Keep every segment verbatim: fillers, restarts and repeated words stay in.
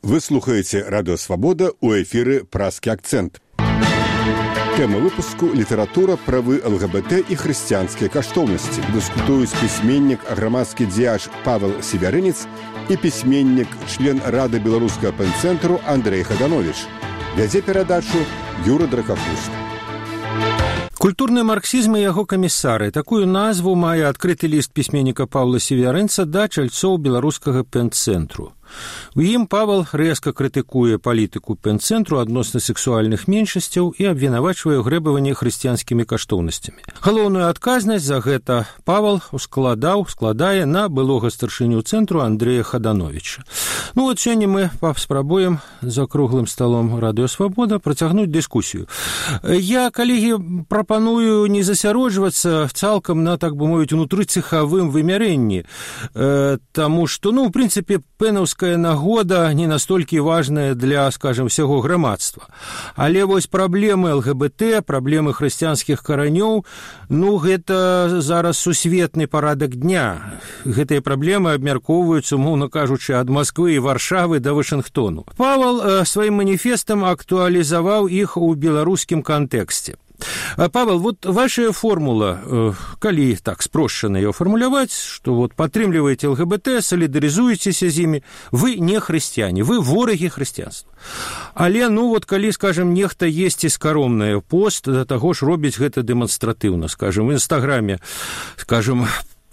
Вы слухаете «Радио Свобода», у эфиры «Празкі акцент». Тема выпуску – літаратура, правы ЛГБТ і хрысціянскія каштоўнасці. Дыскутуюць пісьменнік, грамадскі дзеяч Павел Севярынец і пісьменнік, член Рады беларускага пэн-цэнтру Андрэй Хаданович. Вядзе перадачу Юра Дракапуст. Культурны марксізм і яго камісары. Такую назву мае адкрыты ліст пісьменніка Павла Севярынца да чальцоў беларускага пэн-цэнтру. У ім Павел рэзка крытыкуе палітыку пэн-цэнтру адносна сексуальных меншасцяў і абвінавачвае грэбаванне хрысціянскімі каштоўнасцямі. Галоўную адказнасць за гэта Павел ускладаў, складае на былога старшыню цэнтру Андрэя Хадановича. Ну вот сёння мы паспрабуем за круглым сталом «Радио Свобода» працягнуць дыскусію. Я, калегі, прапаную не засяроджвацца цалкам на, так бы мовіць, унутрыцэхавым вымярэнні, э, таму што, ну, ў прынцыпе, пэнаўская нагода не настолькі важная для, скажем, всяго грамадства. Але вось праблемы ЛГБТ, праблемы хрысціянскіх каранёў, ну, гэта зараз сусветны парадак дня. Гэтыя праблемы абмяркоўваюцца, умоўна кажучы, ад Масквы і Варшавы да Вашынгтону. Павел э, сваім маніфестам актуалізаваў іх у беларускім кантэксце. Павел, вот ваша формула, калі так спрошчана её фармуляваць, што вот падтрымліваеце ЛГБТ, салідарызуецеся з імі, вы не хрысціяне, вы ворагі хрысціянства. Але, ну вот, калі, скажем, нехта есці скаромнае пост, да таго ж робіць гэта дэманстратыўна, скажем, в Інстаграме, скажем,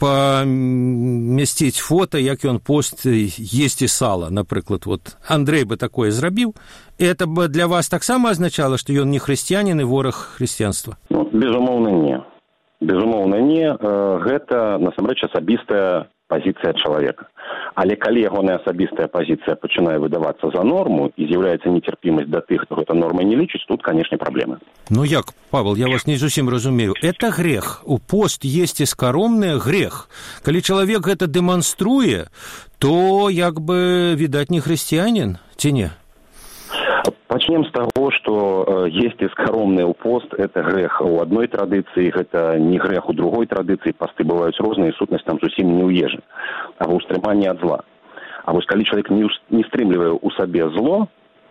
памясціць фота, як ён пост есці сала, напрыклад, вот Андрэй бы такое зрабіў, это бы для вас таксама азначала, што ён не хрысціянін і вораг хрысціянства? Ну, безумоўна, не. Безумоўна, не. Гэта, насамрэч, асабістая пазіцыя чалавека. Але калі ягоная асабістая пазіцыя пачынае выдавацца за норму і з'яўляецца нецярпімасць да тых, хто гэта нормай не лічыць, тут, канешне, праблемы. Ну як, Павел, я вас не зусім разумею. Это грех. У пост есці скаромны грех. Калі чалавек гэта дэманструе, то, як бы, відаць, не хрысціянін, ці не? Пачнем з таго, што есці скаромны ў пост – это грэх у адной традыцыі, гэта не грэх у другой традыцыі, посты бываюць розныя, сутнасць там зусім не ў ежы, а ў стрыманні ад зла. А вось калі чалавек не, не стрымлівае ў сабе зло,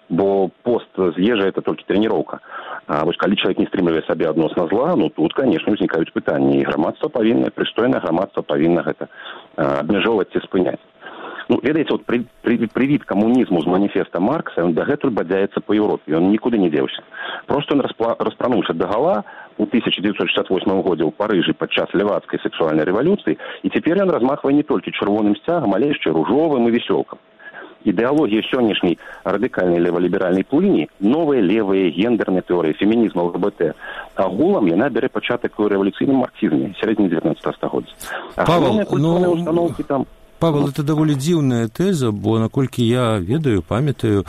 бо пост з ежай – это толькі трэніроўка, а вось калі чалавек не стрымлівае сабе адносна зла, ну тут, канешне, узнікаюць пытанні, і грамадства павінна, прыстойнае грамадства павінна гэта абмяжоўваць ці спыняць. Ну, ведаеце, вот при, при, привід камунізму з маніфеста Маркса, ён дагэтуль бадзяецца па Еўропе, ён нікуды не дзеўся. Просто ён распрануўся дагала ў тысяча дзевяцьсот шэсцьдзесят восьмым годзе ў Парыжы падчас левацкай сексуальнай рэвалюцыі, і цяпер ён размахвае не толькі чырвоным сцягам, але яшчэ ружовым і весёлкам. Ідэалогія сённяшняй радыкальнай леваліберальнай плыні, новыя левыя гендерныя тэорыі, фемінізм, ЛГБТ, агулам яна бярэ пачатак у рэвалюцыйным марксізме сярэдзіне дзевятнадцатага стагоддзя. А галоўныя культурныя установкі там... Павел, это даволі дзіўная тэза, бо, наколькі я ведаю, памятаю,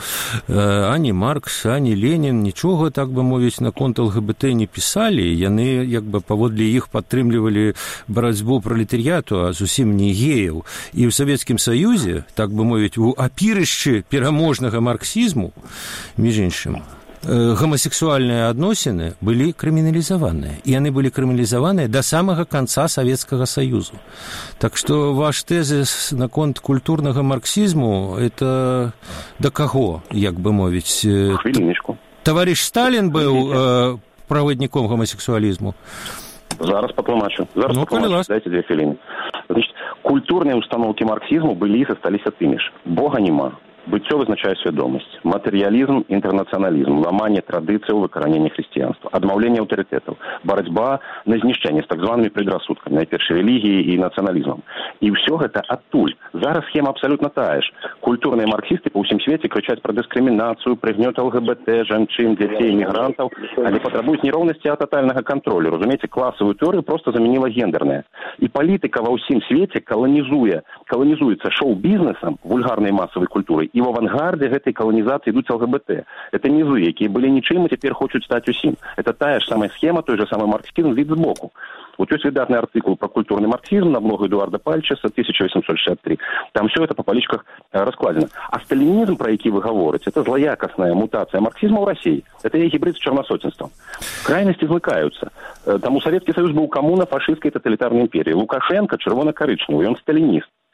ані Маркс, ані Ленін нічога, так бы мовіць, наконт ЛГБТ не пісалі. Яны, як бы, паводле іх падтрымлівалі барацьбу пралетарыяту, а зусім не геяў. І ў Савецкім Саюзе, так бы мовіць, у апірышчы пераможнага марксізму, між іншым, гомосексуальныя адносіны былі крыміналізаваныя. І яны былі крыміналізаваныя да самага канца Савецкага Саюзу. Так што ваш тэзіс наконт культурнага марксізму, это да каго, як бы мовіць? Хвілінечку. Таварыш Сталін быў э, правадніком гомосексуалізму? Зараз патлумачу. Зараз ну, патлумачу. Дайце две хвіліны. Значит, культурныя установкі марксізму былі і засталіся тымі ж. Бога няма. Быццё вызначае свядомасць, матэрыялізм, інтэрнацыяналізм, ламанне традыцыяў, выкараненне хрысціянства, адмаўленне аўтарытэтаў, барацьба на знішчэнне з так званымі предрассудкамі, найперш рэлігіі і нацыяналізмам. І ўсё гэта адтуль. Зараз схема абсалютна тая ж. Культурныя марксісты па ўсім свеце крычаць пра дыскрымінацыю, прыгнёт ЛГБТ, жанчын, дзяцей, мігрантаў, але патрабуюць не роўнасці, а татальнага кантролю. Разумееце, класавую тэорыю проста замяніла гендерная. І палітыка ва ўсім свеце каланізуе, каланізуецца шоу-бізнесам, вульгарнай масавай культурай, і в авангардзе гэтай каланізацыі ідуць ЛГБТ. Это нізы, якія былі нічым і цяпер хочуць стаць усім. Это тая ж самая схема, той же самый марксізм, від збоку. Вот ёсць выдатны артыкул про культурный марксизм на блогу Эдуарда Пальчеса тысяча восемьсот шестьдесят три. Там все это по поличках раскладено. А сталинизм, про який вы говорите, это злоякостная мутация марксизма в России. Это и гибрид с черносотенством. Крайности злыкаются. Там у Советский Союз был коммуна фашистской тоталитарной империи. Лукашенко червоно-коричневый, он сталинист.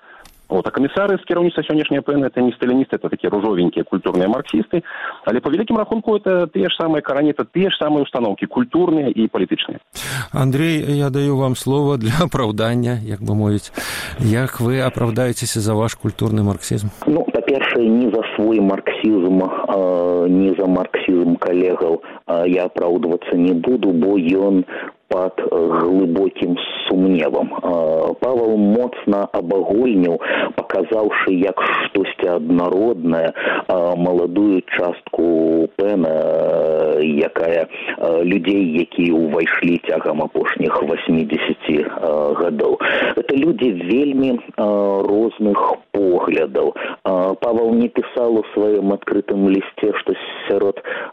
Вот, а камісары з кіраўніцтва сённяшняй ПН это не сталіністы, это такія ружовенькія культурныя марксісты, але по вялікім рахунку это тыя ж самыя карані, это тыя ж самыя установкі культурныя і палітычныя. Андрей, я даю вам слово для апраўдання, як бы мовіць. Як вы апраўдаецеся за ваш культурны марксізм? Ну, па-першае, ні за свой марксізм, ні за марксізм калегаў я апраўдвацца не буду, бо ён пад глыбокім сумневам. Павел моцна абагульніў, паказаўшы як штосьці аднароднае маладую частку ПЭНа, якая людзей, якія ўвайшлі цягам апошніх васьмідзесяці гадоў. Это людзі вельмі розных поглядаў. Павел не пісаў у сваім адкрытым лісце, што сярод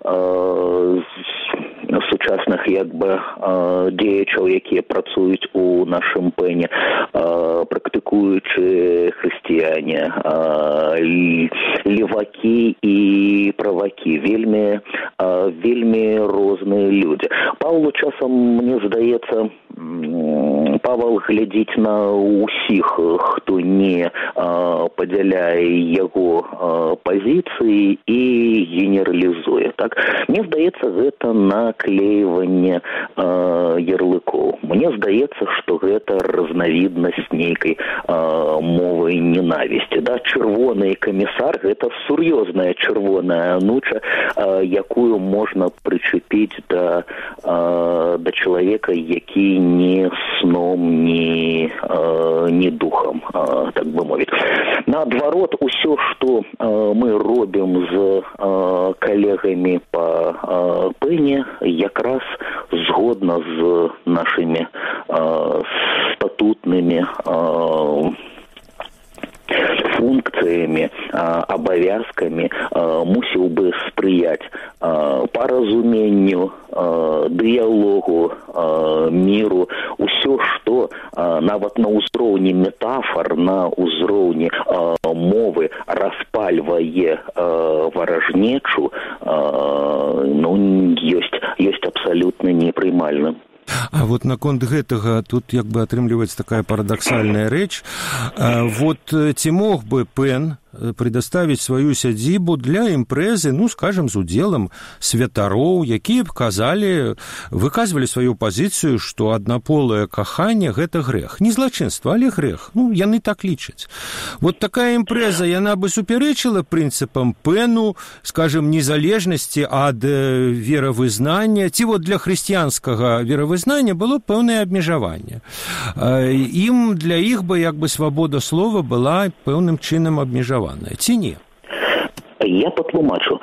сучасных як бы дзеячаў, якія працуюць у нашым пэне, практыкуючы хрысціяне, левакі і правакі, вельмі, вельмі розныя людзі. Павлу часам, мне здаецца, Павел глядзіць на ўсіх, хто не падзяляе яго пазіцыі і генералізуе. Так? Мне здаецца, гэта наклейванне ярлыкоў. Мне здаецца, што гэта разнавіднасць нейкай мовы ненавісці. Да? Чырвоны камісар – гэта сур'ёзная чырвоная ануча, якую можна прычепіць да, да чалавека, які ні сном, ні, ні духам, так бы мовіць. Наадварот, усё, што мы робім з калегамі па пэне, якраз згодна з нашымі статутнымі функцыямі, абавязкамі мусіў бы спрыяць паразуменню, дыялогу, міру, усё, што нават на ўзроўні метафор, на ўзроўні мовы распальвае варажнечу, ну, ёсць, ёсць абсалютна непрымальным. А вот наконт гэтага тут як бы атрымліваецца такая парадаксальная рэч. Вот ці мог бы пэн предоставить свою сядзібу для імпрэзы, ну, скажем, з удзелам святароў, якія б казалі, выказвалі сваю пазіцыю, што аднаполае каханне – гэта грэх. Не злачынства, але грэх. Ну, яны так лічаць. Вот такая імпрэза, яна бы суперечыла прынцыпам пэну, скажем, незалежнасці ад веравызнання, ці вот для хрысціянскага веравызнання было пэўнае абмежаванне. Ім, для іх бы, як бы, свабода слова была пэўным чынам абмежаванная. Ці не? Я патлумачу.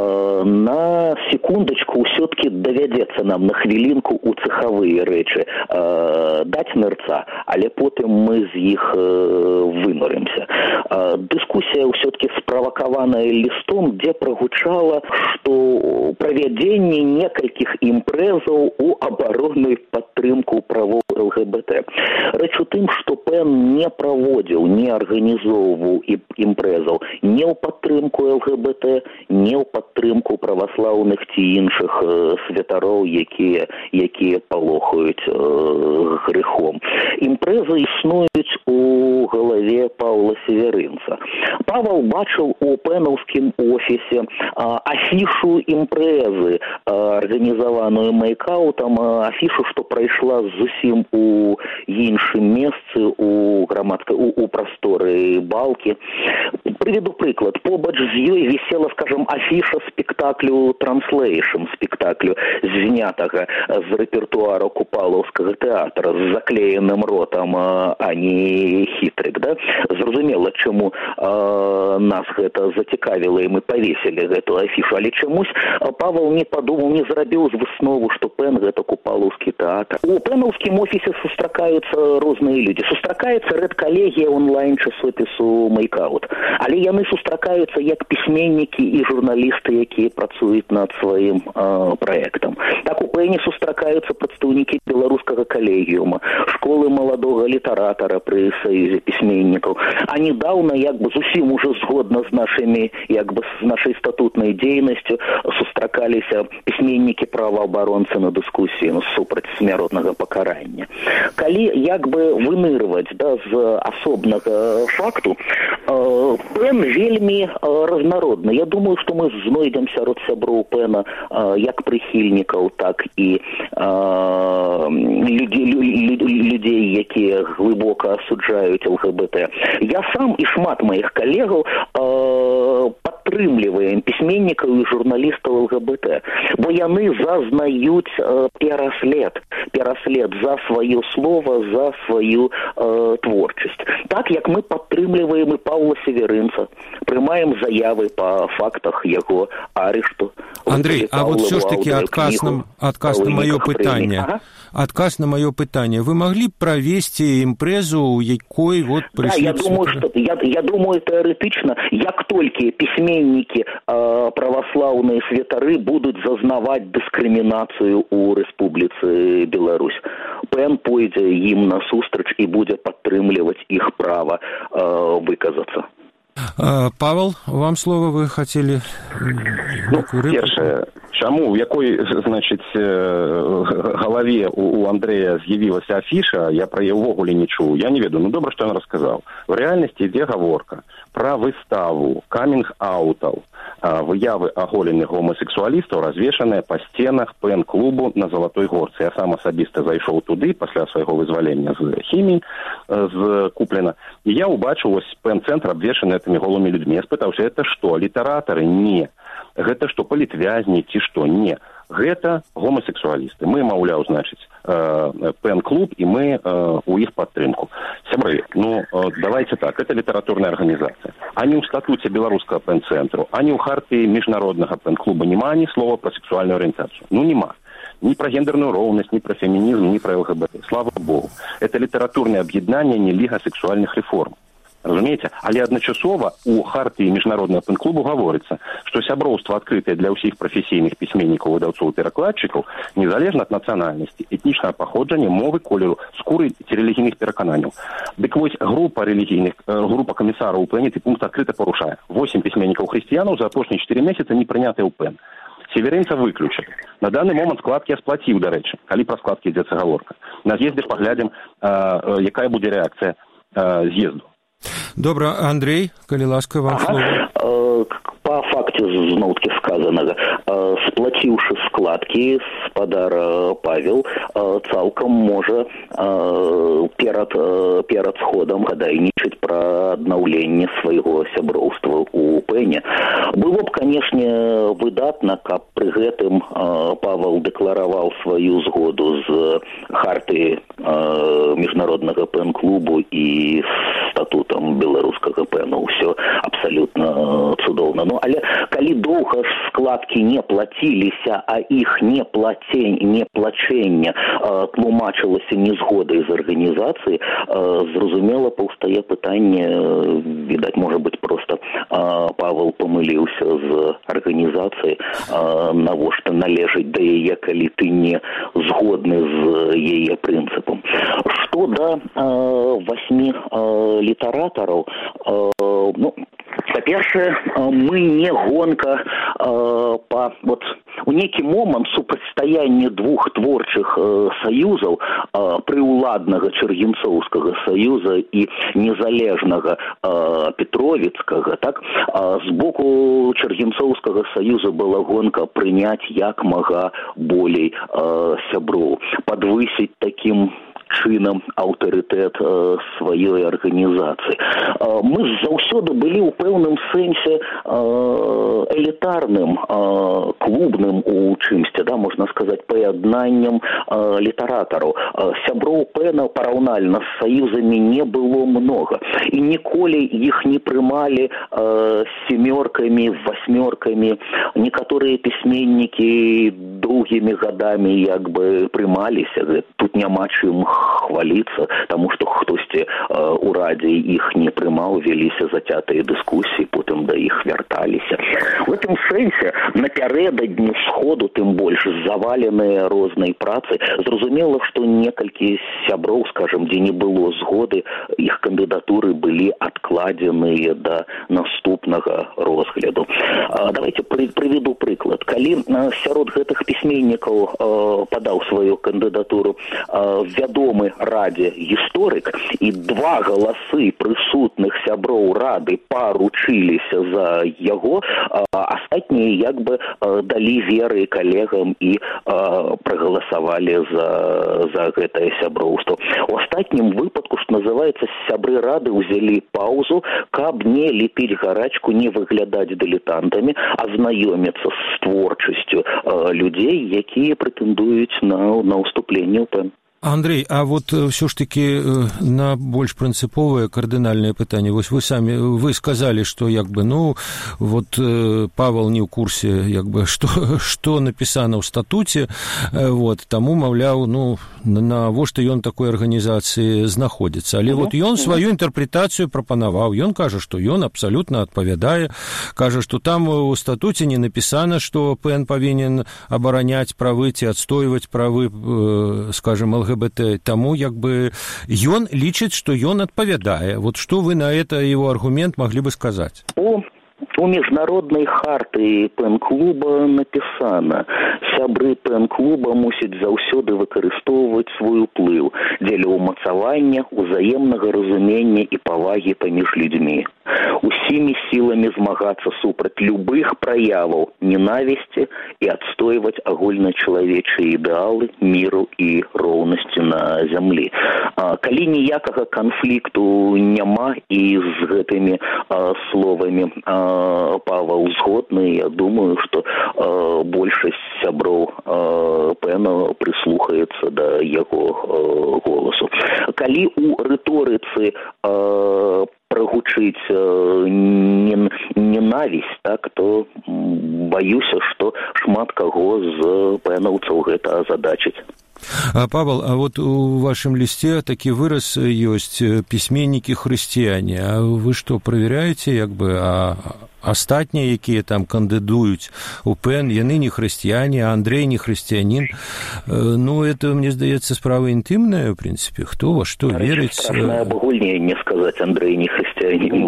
На секундочку все-таки давядзецца нам на хвілінку у цехавыя рэчы даць нырца, але потым мы з іх вынурымся. Дыскусія все-таки справакаваная лістом, дзе прагучала, што правядзенне некалькіх імпрэзаў у абарону і падтрымку правоў ЛГБТ. Рэч у тым, што пэн не праводзіў, не арганізоўваў імпрэзаў не ў падтрымку ЛГБТ, не ў падтрымку праваслаўных ці іншых святароў, якія, якія палохаюць э, грэхом. Імпрэзы існуюць у галаве Паўла Северынца. Павел бачыў у пэнаўскім офісе а, афішу імпрэзы, а, арганізаваную Майкаутам, а, афішу, што прайшла зусім у іншым месцы, у грамадскай, у, у прасторы балкі. Прыведу прыклад. Побач з ёй вісела, скажем, афіша спектаклю «Транслейшн», спектаклю знятага з рэпертуару Купалаўскага тэатра з заклееным ротам, а не хітрык, да? Зразумела, чаму а, нас гэта зацікавіла і мы павесілі гэту афішу, але чамусь Павел не падумаў, не зрабіў з выснову, што пэн гэта Купалаўскі тэатр. У пэнаўскім офісе сустракаюцца розныя людзі. Сустракаецца рэдкалегія онлайн-часопісу «Майкаут». Але яны сустракаюцца як пісьменнікі і журналісты, якія працуюць над сваім э, праектам. Так у пэне сустракаюцца прадстаўнікі беларускага калегіума, школы маладога літаратара пры саюзе пісьменнікаў. А недавно, як бы зусім уже згодна з нашымі, як бы з нашай статутнай дзейнасцю, сустракаліся пісьменнікі праваабаронцы на дыскусіі супраць смяротнага пакарання. Калі як бы вынырваць да, з асобнага факту, э, пэн вельмі э, разнародны. Я думаю, што мы знойдзем сярод сяброў пэна э, як прыхільнікаў, так і э, людзей, людзей, якія глыбока асуджаюць ЛГБТ. Я сам і шмат маіх калегаў э, падтрымліваем пісьменнікаў і журналістаў ЛГБТ, бо яны зазнаюць э, пераслед, пераслед за сваё слова, за сваю э, творчасць. Так, як мы падтрымліваем і Паўла Северынца, прымаем заявы па фактах яго арышту. Андрей, а вот все ж таки адказ на, адказ на маё пытанне. Ага. Адказ на маё пытанне. Вы маглі б правесці імпрэзу, у якой вот прыйшлі... Да, я думаю, что, я, я думаю, тэарэтычна, як толькі пісьменнікі э, праваслаўныя святары будуць зазнаваць дыскрымінацыю ў Рэспубліцы Беларусь, пэн пойдзе ім насустрач і будзе падтрымліваць іх права э, выказацца. Павел, вам слово, вы хотели... Ну, першае, чаму, у якой, значыць, галаве у Андрэя з'явілася афіша, я пра яе ўвогуле не чуў, я не ведаю, ну добра, што ён расказаў. В рэальнасці ідзе гаворка пра выставу камінг-аутаў, выявы аголеных гомасексуалістаў, развешаныя па сценах пэн-клубу на Залатой Горцы. Я сам асабіста зайшоў туды пасля свайго вызвалення з хіміі, з Купліна, і я ўбачыў ось пэн-цэнтр абвешаны этымі голымі людзьмі. Я спытаўся, это што, літаратары? Не. Гэта што, палітвязні ці што? Не. Гэта гомасексуалісты. Мы, маўляў, значыць, пэн-клуб, і мы у іх падтрымку. Сябры, ну, давайте так, это літаратурная арганізацыя. Ані ў статуце беларускага пэн-цэнтру, ані ў хартыі міжнароднага пэн-клуба няма ні слова пра сексуальную арыентацыю. Ну, нема. Ни про гендерную ровность, ни про феминизм, ни про ЛГБТ. Слава Богу. Это літаратурнае аб'яднанне, не ліга сексуальных реформ. Разумееце? Але адначасова у хартыі міжнароднага пэн-клубу гаворыцца, што сяброўства адкрытае для ўсіх прафесійных пісьменнікаў, выдаўцоў і перакладчыкаў, незалежна ад нацыянальнасці, этнічнага паходжання, мовы, колеру, скуры ці рэлігійных перакананняў. Дык вось група рэлігійных, група камісараў у пэне ты пункт адкрыта парушае. восемь пісьменнікаў хрысціянаў за апошнія чатыры месяцы не прынятыя ў пэн. Северынца выключылі. На данный момент складкі я сплаціў, дарэчы, калі пра складкі ідзецца гаворка. На з'ездзе паглядзім, якая будзе рэакцыя з'езду. Добра, Андрей, калі ласка, вам ага. слово. По факце зноўкі сказанага, сплаціўшы складкі, спадар Павел цалкам можа перад, перад сходам гадайнічаць пра аднаўленне свайго сяброўства ў пэне. Было б, канешне, выдатна, каб пры гэтым Павел дэклараваў сваю згоду з хартыі міжнароднага пэн-клубу і статутам беларускага пэну. Ўсё абсалютна цудоўна. Ну, але калі доўга складкі не плаціліся, а іх неплацень, неплачэнне э, тлумачылася незгодай з арганізацыяй, э, зразумела, паўстае пытанне, э, відаць, можа быць, проста э, Павел памыліўся з арганізацыяй, э, навошта належыць да яе, калі ты не згодны з яе прынцыпам. Што да э, васьмі э, літаратараў, э, ну, па-першае, мы не гонка э, па вот у нейкі момант супрацьстаяння двух творчых э, саюзаў, э, прыўладнага Чэргінцоўскага саюза і незалежнага э, Петровіцкага, так, э, з боку Чэргінцоўскага саюза была гонка прыняць як мага болей э, сяброў, падвысіць такім чынам аўтарытэт э, сваёй арганізацыі. Э, мы заўсёды былі ў пэўным сэнсе э, элітарным, э, клубным у чымсьці, да, можна сказаць, паяднаннем э, літаратараў. Э, сяброў пэна параўнальна з саюзамі не было многа, і ніколі іх не прымалі э, сямёркамі, васьмёркамі. Некаторыя пісьменнікі доўгімі гадамі як бы прымаліся, тут няма чым хваліцца, таму што хтосьці у радзе іх не прымаў, веліся зацятыя дыскусіі, потым да іх вярталіся. В этом сэнсе напярэдадні сходу, тым больш заваленыя рознай працай, зразумела, што некалькі сяброў, скажем, дзе не было згоды, іх кандыдатуры былі адкладзеныя да наступнага розгляду. Давайте прыведу прыклад. Калі сярод гэтых пісьменнікаў падаў сваю кандыдатуру вядомы радзе гісторык, і два галасы прысутных сяброў рады паручыліся за яго, астатнія як бы далі веры калегам і прагаласавалі за, за гэтае сяброўства. У астатнім выпадку, што называецца, сябры рады ўзялі паўзу, каб не ліпіць гарачку, не выглядаць дылетантамі, а знаёміцца з творчасцю людзей, якія прэтэндуюць на, на ўступленне ў пэн. Андрей, а вот все ж таки на больш прынцыповае кардынальнае пытанне. Вось вы самі вы сказалі, што як бы ну вот Павел не ў курсе, як бы што што напісана ў статуце, вот таму маўляў, ну навошта ён такой арганізацыі знаходзіцца. Але вот ён сваю інтэрпрэтацыю прапанаваў. Ён кажа, што ён абсалютна адпавядае, кажа, што там у статуце не напісана, што ПН павінен абараняць правы ці адстойваць правы, скажем, эл гэ бэ тэ. Таму як бы ён лічыць, што ён адпавядае. Вот што вы на это его аргумент маглі бы сказаць? О, у міжнароднай харты пэн-клуба напісана: сябры пэн-клуба мусяць заўсёды выкарыстоўваць свой уплыў дзеля ўмацавання, узаемнага разумення і павагі паміж людзьмі, усімі сіламі змагацца супраць любых праяваў ненавісці і адстойваць агульначалавечыя ідэалы міру і роўнасці на зямлі. А, калі ніякага канфлікту няма і з гэтымі а, словамі а, Павел згодны, я думаю, што а, большасць сяброў пэна прыслухаецца да яго а, голасу. Калі у рыторыцы а, прагучыць ненавісць, так, то баюся, што шмат каго з пэнаўцаў гэта азадачыць. А, Павел, а вот у вашем листе такі выраз ёсць пісьменнікі-хрысціяне. А вы што, правяраеце, як бы, а астатнія, якія там кандыдуюць у пэн, яны не хрысціяне, а Андрей не хрысціянін? Ну, это, мне здаецца, справа інтымная, в прынцыпе. Хто во што верыць? Страшнае абагульненне сказаць: Андрей не хрысціянін.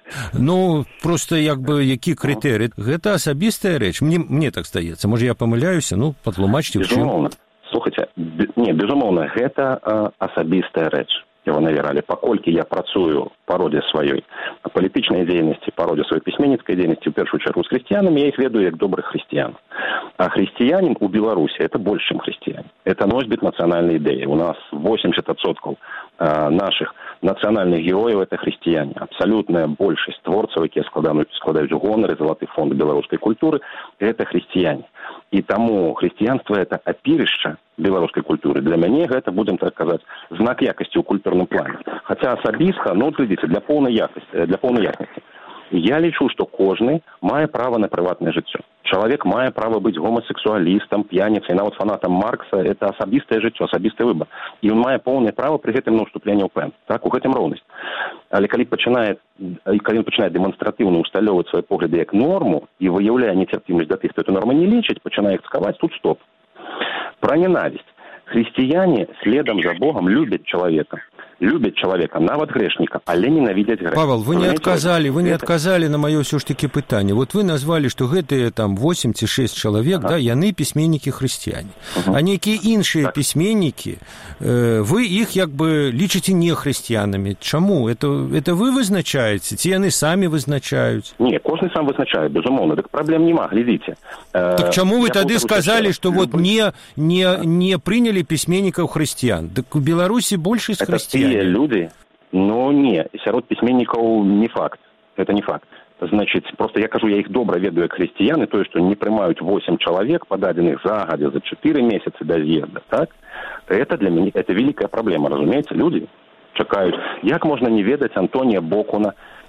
Ну, просто, як бы, які крытэрый? Гэта асабістая рэч. Мне, мне так здаецца. Можа, я памыляюся? Ну, патлумачце, ў чым. Слухайте, не, безумоўна, гэта э, асабістая рэч. Его навералі, паколькі я працую па родзе сваёй палітычнай дзейнасці, па родзе сваёй пісьменніцкай дзейнасці, у першую чаргу з хрысціянамі, я іх ведаю як добрых хрысціян. А хрысціянин у Беларусі это больш, чым хрысціянин. Это носьбіт нацыянальнай ідэі. У нас восемьдесят процентов э, наших нацыянальных герояў это хрысціяне. Абсалютная большасць творцаў, якія складаюць, складаюць гонары, залаты фонд беларускай культуры, это хрысціяне. І таму хрысціянства это апірышча беларускай культуры. Для мяне гэта, будем так казаць, знак якасці ў культурным плане. Хаця асабіста, ну, глядзіце, для поўнай якасці, для поўнай якасці. Я лічу, што кожны мае права на прыватнае жыццё. Чалавек мае права быць гомасексуалістам, п'яніцай, нават фанатам Маркса. Это асабістае жыццё, асабісты выбар. І ён мае поўнае права пры гэтым на ўступленне ў пэн. Так, у гэтым роўнасць. Але калі пачынае, калі ён пачынае дэманстратыўна ўсталёўваць свае погляды як норму і выяўляе нецярпімасць да тых, хто эту норму не лічыць, пачынае іх цкаваць, тут стоп. Пра ненавісць. Хрысціяне следам за Богом любяць чалавека. Любят человека, нават грешника, але ненавидят грешника. Павел, вы не отказали, вы не отказали на мое все ж таки пытание. Вот вы назвали, что гэтые там восемь ці шесть человек, ага. да, яны письменники-христиане. Угу. А некие іншие так. письменники, э, вы их як бы лічыце не христианами. Чаму? Это, это вы вызначаете? Ці яны самі вызначаюць? Не, кожны сам вызначае, безумоўно. Так проблем нема, глядите. Э, так чаму вы тады сказали, что вот не, не, не приняли письменников-христиан? Так у Беларуси большасць христиан. Люди, ну не, сярод пісьменнікаў не факт, это не факт. Значит, просто я кажу, я их добра ведаю як хрысціяны, то, что не прымаюць восемь человек, подаденных загадзя за четыре месяца до з'езда, так? Это для меня, это великая проблема, разумеется, люди чакаюць. Як можна не ведаць Антонія Бокуна,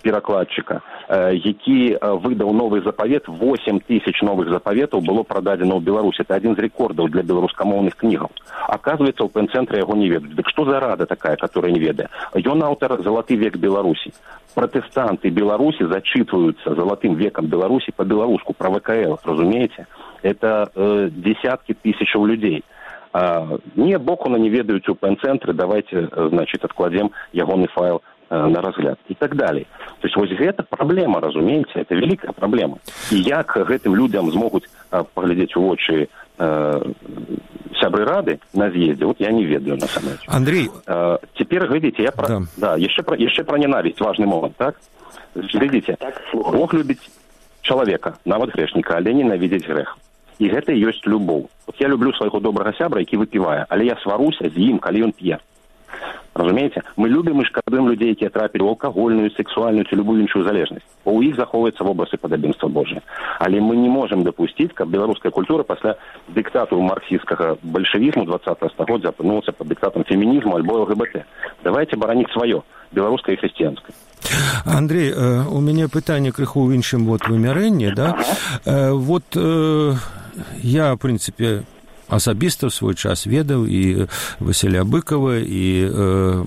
перакладчыка, які выдаў новы запавет. восемь тысяч новых запаветаў было прададзена ў Беларусі. Это адзін з рэкордаў для беларускамоўных кнігаў. Оказывается, у пэн-цэнтры яго не ведаюць. Дык што за рада такая, которая не ведае? Ён аўтар «Залаты век Беларусі». Протестанты Беларусі зачитываются «Золотым веком Беларуси» по-белоруску, про вэ ка эл, разумеете? Это э, десятки тысяч людей. А, не, бокуна не ведаюць у пэн-цэнтры, давайте, значит, откладем ягоны файл э, на разгляд. И так далее. То есть, вот это проблема, разумеете, это великая проблема. И як гэтым людям змогуць э, поглядеть в очи э, сябры рады на з'езде, вот я не ведаю на самом деле. Андрей. Э, теперь, глядите, я про... Да, да еще, про, еще про ненависть, важный момент, так? Глядите, Бог любит человека, нават грешника, але ненавидеть грех. І гэта і ёсць любоў. Вот я люблю свайго добрага сябра, які выпівае, але я сваруся з ім, калі ён п'е. Разумееце? Мы любім і шкадуем людзей, якія трапілі ў алкагольную, сексуальную ці любую іншую залежнасць. Бо ў іх захоўваецца вобраз і падабенства Божие. Але мы не можам дапусціць, каб беларуская культура пасля дыктату марксісцкага бальшавізму двадцатага стагоддзя апынулася пад дыктатам фемінізму альбо эл гэ бэ тэ. Давайте бараніць сваё, беларускае і хрысціянскае. Андрей, у мяне пытанне крыху ў іншым вот вымярэнні, да? Вот я, в прынцыпе, асабіста ў свой час ведаў і Васіля Быкова, і э,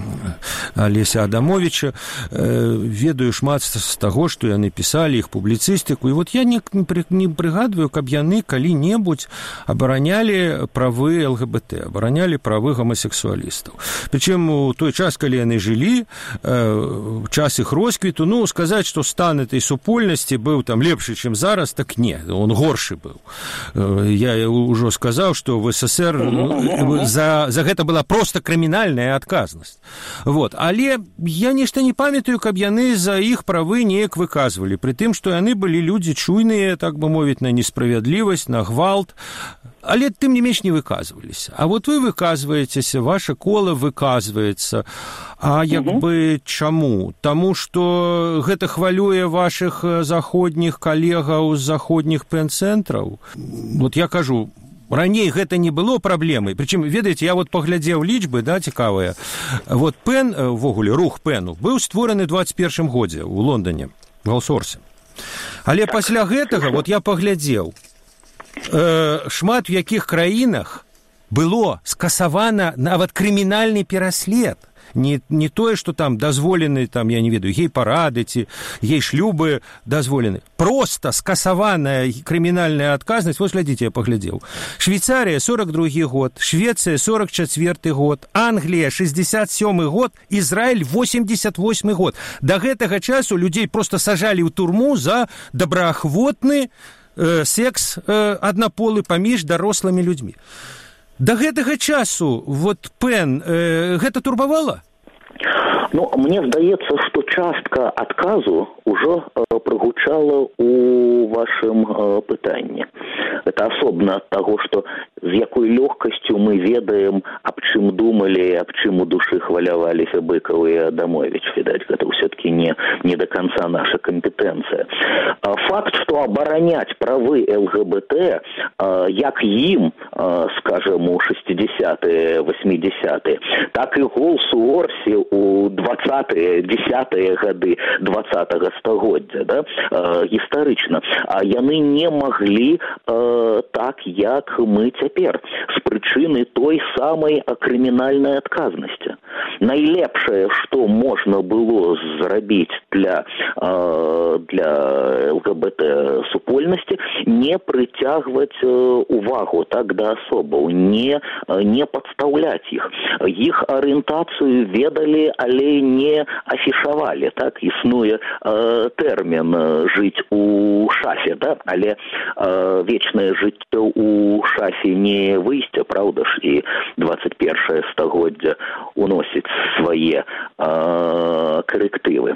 Алеся Адамовича, э, ведаю шмат з таго, што яны пісалі, іх публіцыстыку, і вот я не, не прыгадваю, каб яны калі-небудзь абаранялі правы эл гэ бэ тэ, абаранялі правы гомасексуалістаў. Прычым у той час, калі яны жылі, э, час іх росквіту, ну, сказаць, што стан этой супольнасці быў там лепшы, чым зараз, так не, он горшы быў. Э, я ўжо сказаў, что в эс эс эр за, за гэта была просто крымінальная адказнасць. Вот. Але я нешта не памятаю, каб яны за іх правы неяк выказвалі, пры тым, што яны былі людзі чуйныя, так бы мовіць, на несправядлівасць, на гвалт, але тым не менш не выказваліся. А вот вы выказваецеся, ваше кола выказваецца. А як бы чаму? Таму, што гэта хвалюе вашых заходніх калегаў з заходніх пэн-цэнтраў? Вот я кажу, раней гэта не было праблемай. Прычым, ведаеце, я вот паглядзеў лічбы, да, цікавыя. Вот пэн, ввогуле, рух пэну, быў створаны ў двадцать першым годзе ў Лондоне, в аутсорсе. Але пасля гэтага, вот я паглядзеў, э, шмат в якіх краінах было скасавана нават крымінальны пераслед. Не, не тое, што там дазволены, там, я не ведаю, гей-парады ці гей-шлюбы дазволены. Просто скасаваная крымінальная адказнасць. Вот, глядзіце, я паглядзеў. Швейцария сорок другі год, Швеция сорок чацвёрты год, Англия шестьдесят сёмы год, Израиль восемьдесят восьмы год. До гэтага часу людзей просто сажалі ў турму за добраахвотны э, секс э, аднаполы паміж дарослымі людзьмі. До гэтага часу вот пэн э, гэта турбавала? Ну, мне здаецца, што частка адказу ўжо э, прагучала ў вашым э, пытанні. Это асобна ад таго, што з якой лёгкасцю мы ведаем, аб чым думалі, аб чым у душы хваляваліся Быкаў і Адамович. Відаць, гэта ўсё-таки не, не до конца наша компетенция. Факт, што абараняць правы эл гэ бэ тэ, э, як ім, э, скажем, у шестидесятые, восьмидесятые, так і голсу Орсі у двадцатые, десятые гады двадцатага стагоддзя, да, э, гістарычна. А яны не маглі э, так, як мы цяпер, з прычыны той самай крымінальнай адказнасці. Найлепшае, што можна было зрабіць для, э, для эл гэ бэ тэ супольнасці, не прыцягваць э, увагу так да асобаў, не, не падстаўляць іх. Іх арыентацыю ведалі, але не афішавалі, так, існуе э, тэрмін э, жыць у шафе, да, але э, вечнае жыццё у шафе не выйсце, правда ж, і двадцать першае стагоддзя уносіць свае э, карэктывы.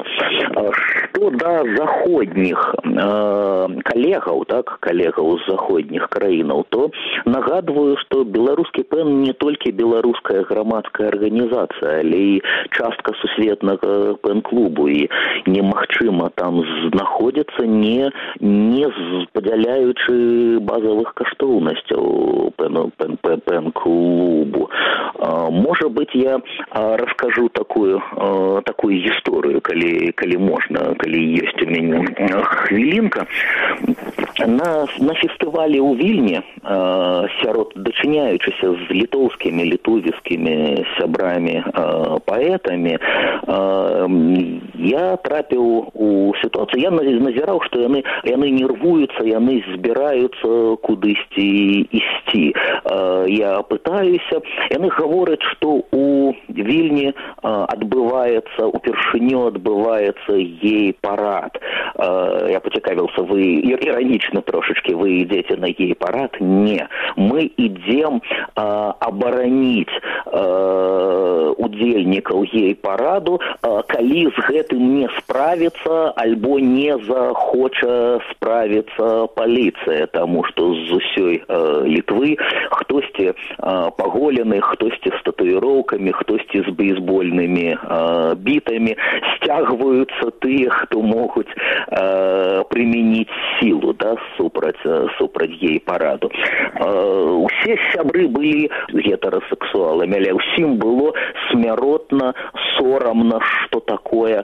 Што да заходніх э, калегаў, так, калегаў з заходніх краінаў, то нагадваю, што беларускі пэн не толькі беларуская грамадская арганізацыя, але і частка сусветнага пэн-клубу, і немагчыма там знаходзіцца, не, не падзяляючы базавых каштоўнасцяў пэн-клубу. Можа быць, я раскажу такую, такую гісторыю. калі, калі можна, калі ёсць у мяне хвілінка. На, на фестывалі ў Вільні, сярод дачыняючыся з літоўскімі, літовіскімі сябрамі, паэтамі, я трапіў у сітуацыю, я назіраў, што яны, яны нервуюцца, яны збіраюцца кудысьці ісці. Я пытаюся, яны гавораць, што у Вільні адбываецца, упершыню адбываецца гей-парад. Я поцікавіўся, вы іранічна трошечки, вы ідзеце на гей-парад? Не. Мы ідзем абараніць удзельнікаў гей-параду, калі з гэтым не справіцца, альбо не захоча справіцца паліцыя, таму што з усёй Літвы хтосьці паголены, хтосьці з татуіроўкамі, хтосьці з бейсбольнымі бітамі, сцягваюцца тыя, хто могуць прымяніць сілу, да, супраць, супраць гей-параду. Усе сябры былі гетэрасексуаламі, але ўсім было смяротна, сорамна, што такое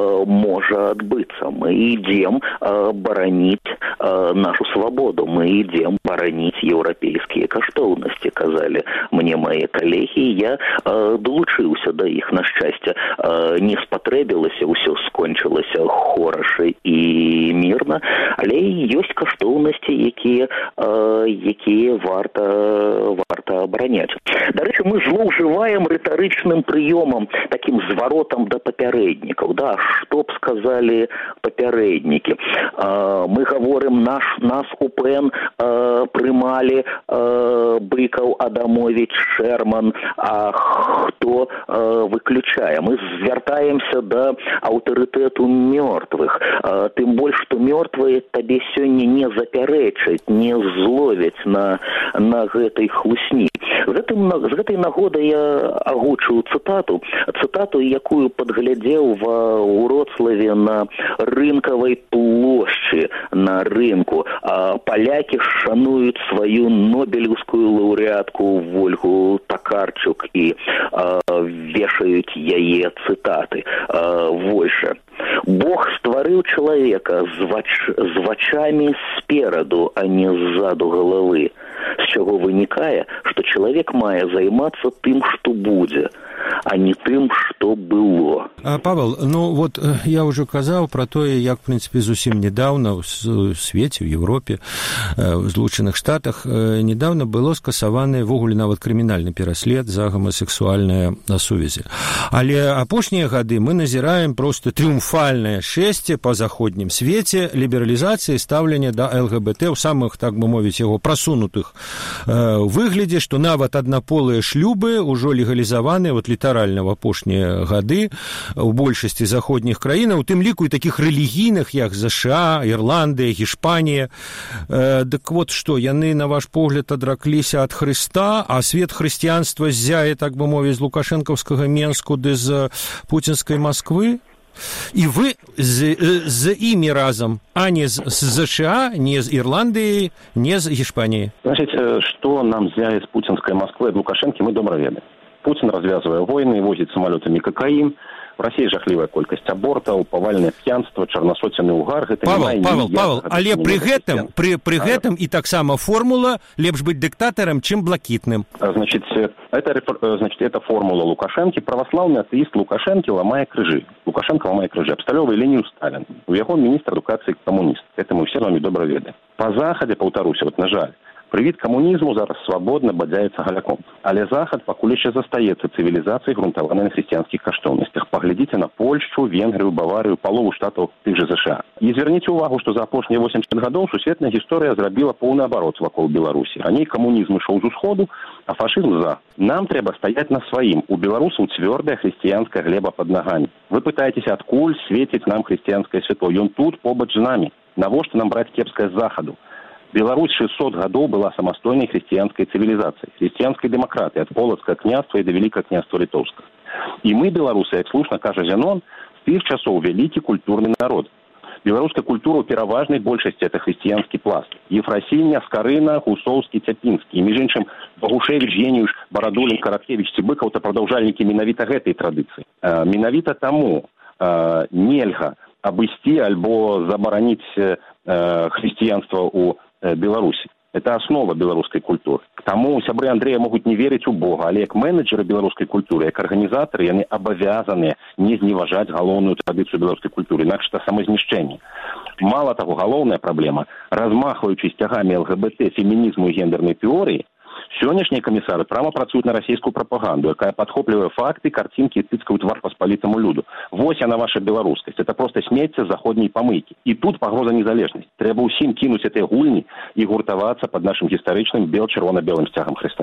можа адбыцца. Мы ідзем бараніць нашу свабоду, мы ідзем бараніць еўрапейскія каштоўнасці, казалі мне мае калегі. Я далучыўся да іх, на шчасце. Не спатрэбілася, ўсё скончылася хораша і мірна, але ёсць каштоўнасці, якія, якія варта, варта абараняць. Дарэчы, мы злоўжываем рытарычным прыёмам, такім зваротам да папярэднікаў. Да, што б сказалі папярэднікі? Мы гаворым, наш, нас у ПН прымалі Быкаў, Адамович, Шерман, а хто выключае? Мы звяртаемся да аўтарытэту мёртвых. Тым больш, што мёртвыя табе сёння не запярэчаць, не зловяць на, на гэтай хлусні. З, гэтым, з гэтай нагоды я агучыў цытату, цытату, якую падглядзеў ва Уроцлаве на рынкавай плошчы, на рынку. Палякі шануюць сваю нобелеўскую лаўрэатку Вольгу Такарчук і вешаюць яе цытаты. Вось жа. Бог стварыў чалавека з, вач... з вачамі спераду, а не ззаду галавы, з чаго вынікае, што чалавек мае займацца тым, што будзе, а не тым, што было. А, Павел, ну вот я ўжо казаў пра тое, як, в прынцыпе, зусім недавно ў свеце, ў Европе, в Злучаных Штатах недавно было скасаваны ввогуле нават крымінальны пераслед за гомасексуальныя сувязі. Але апошнія гады мы назіраем проста трыумфальнае шэсце па заходнім свеце лібералізацыі стаўлення да ЛГБТ ў самых, так бы мовіць, яго прасунутых э, выглядзе, што нават аднаполыя шлюбы ўжо легалізаваны вот літаральна в апошнія гады у большасці заходніх краінаў, у тым ліку і такіх рэлігійных, як ЗША, Ірландыя, Гішпанія. Э, дык вот што, яны, на ваш погляд, адракліся ад Хрыста, а свет хрысціянства ззяе, так бы мовіць, з лукашэнкаўскага Менску ды з пуцінскай Масквы? І вы з, з імі разам, а не з, з ЗША, не з Ірландыі, не з Гішпаніі. Значит, что нам зяе з пуцінскай Москвы ад Лукашэнкі, мы добра ведаем. Путин развязывая войны, возит самолетами кокаин. В России жахливая колькость абортов, повальное пьянство, черносотенный угар. Павел, Павел, Павел, але при гэтым, при, при гэтым и так само формула лепш быть диктатором, чем блакитным. Значит, это, значит, это формула Лукашенко. Православный атеист Лукашенко ломая крыжи. Лукашенко ломая крыжи. Обсталёвый Ленин Сталин. У яго министр адукации коммунист. Это мы все вами добро ведаем. По Заходе, паўтаруся, вот на жаль, Прывід камунізму зараз свабодна бадзяецца галяком. Але Захад пакуль яшчэ застаецца цывілізацыяй, грунтаванай на хрысціянскіх каштоўнасцях. Паглядзіце на Польшчу, Венгрыю, Баварыю, палову штатаў тых жа ЗША. І звярніце ўвагу, што за апошнія восемьдесят гадоў сусветная гісторыя зрабіла поўны абарот вакол Беларусі. Раней камунізм ішоў з усходу, а фашызм за. Нам трэба стаяць на сваім. У беларусаў цвёрдая хрысціянская глеба пад нагамі. Вы пытаецеся, адкуль свеціць нам хрысціянскае святло? Ён тут побач з намі. Навошта нам браць кепскае з захаду? Беларусь шестьсот гадоў была самастойнай хрысціянскай цывілізацыяй, хрысціянскай дэмакратыяй ад полацкага княства і да великага княства літоўскага. І мы, беларусы, як слушна кажа Зянон, з тых часоў вялікі культурны народ. Беларуская культура ў пераважнай большасці это хрысціянскі пласт. Ефрасіння, Скарына, Гусоўскі, Цяпінскі. І, між іншым, Багушевіч, Геніюш, Барадулін, Караткевіч, Цыбыкаў – то прадаўжальнікі менавіта гэтай традыцыі. Менавіта таму э, нельга абысці альбо забараніць э, хрысціянства ў э, Беларусі. Это основа беларускай культуры. Таму сябры Андрэя могуць не верыць у Бога, але як менеджеры беларускай культуры, як арганізатары, яны абавязаныя не зневажаць галоўную традыцыю беларускай культуры, інакш это самазнішчэнне. Мала таго, галоўная праблема, размахваючы сцягамі ЛГБТ, фемінізму і гендернай тэорыі, сённяшнія камісары прямо працуюць на расійскую прапаганду, якая падхоплівае факты, карцінкі і тыцкаюць твар паспалітаму люду. Вось яна ваша беларускасць. Это проста смецце заходняй памыйкі. І тут пагроза незалежнасці. Трэба ўсім кінуць гэтыя гульні і гуртавацца пад нашым гістарычным бел-чырвона-белым сцягам Хрыста.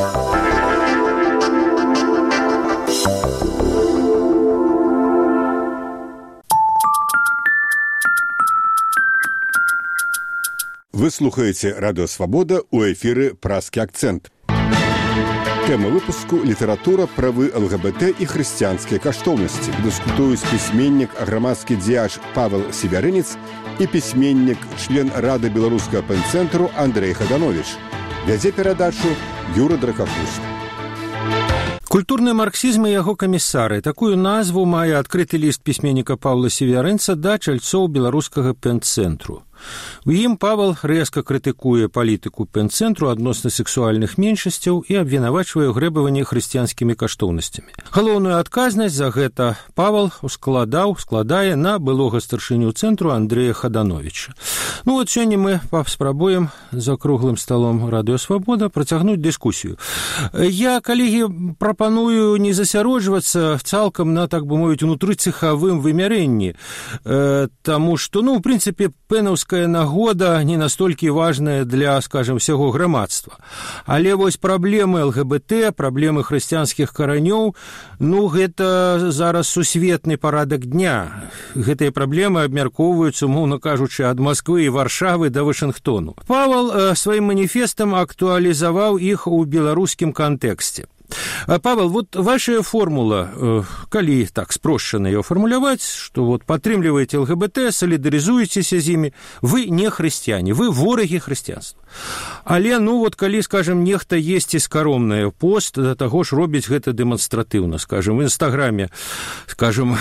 Вы слухаеце Радыё Свабода ў эфіры «Праскі акцэнт». Тэма выпуску – літаратура, правы ЛГБТ і хрысціянскія каштоўнасці. Дыскутуюць пісьменнік, грамадскі дзеяч Павел Севярынец і пісьменнік, член Рады беларускага пэн-цэнтру Андрэй Хаданович. Вядзе перадачу Юра Дракапуст. Культурны марксізм і яго камісары. Такую назву мае адкрыты ліст пісьменніка Паўла Севярынца да чальцоў беларускага пэн-цэнтру. У ім Павел рэзка крытыкуе палітыку пэн-цэнтру адносна сексуальных меншасцяў і абвінавачвае грэбаванне хрысціянскімі каштоўнасцямі. Галоўную адказнасць за гэта Павел ускладаў, складае на былога старшыню цэнтру Андрэя Хадановича. Ну вот сёння мы паспрабуем за круглым сталом Радыё Свабода працягнуць дыскусію. Я, калегі, прапаную не засяроджвацца цалкам на, так бы мовіць, унутрыцэхавым вымярэнні, э, таму што, ну, ў прынцыпе, пэнаўская нагода не настолькі важная для, скажем, всяго грамадства. Але вось праблемы ЛГБТ, праблемы хрысціянскіх каранёў, ну, гэта зараз сусветны парадак дня. Гэтыя праблемы абмяркоўваюцца, умоўна кажучы, ад Масквы і Варшавы да Вашынгтону. Павел э, сваім маніфестам актуалізаваў іх у беларускім кантэксце. Павел, вот ваша формула, калі так спрошчана её фармуляваць, што вот падтрымліваеце ЛГБТ, салідарызуецеся з імі, вы не хрысціяне, вы ворагі хрысціянства. Але, ну вот, калі, скажем, нехта есці скаромнае пост, да таго ж робіць гэта дэманстратыўна, скажем, в Інстаграме, скажем,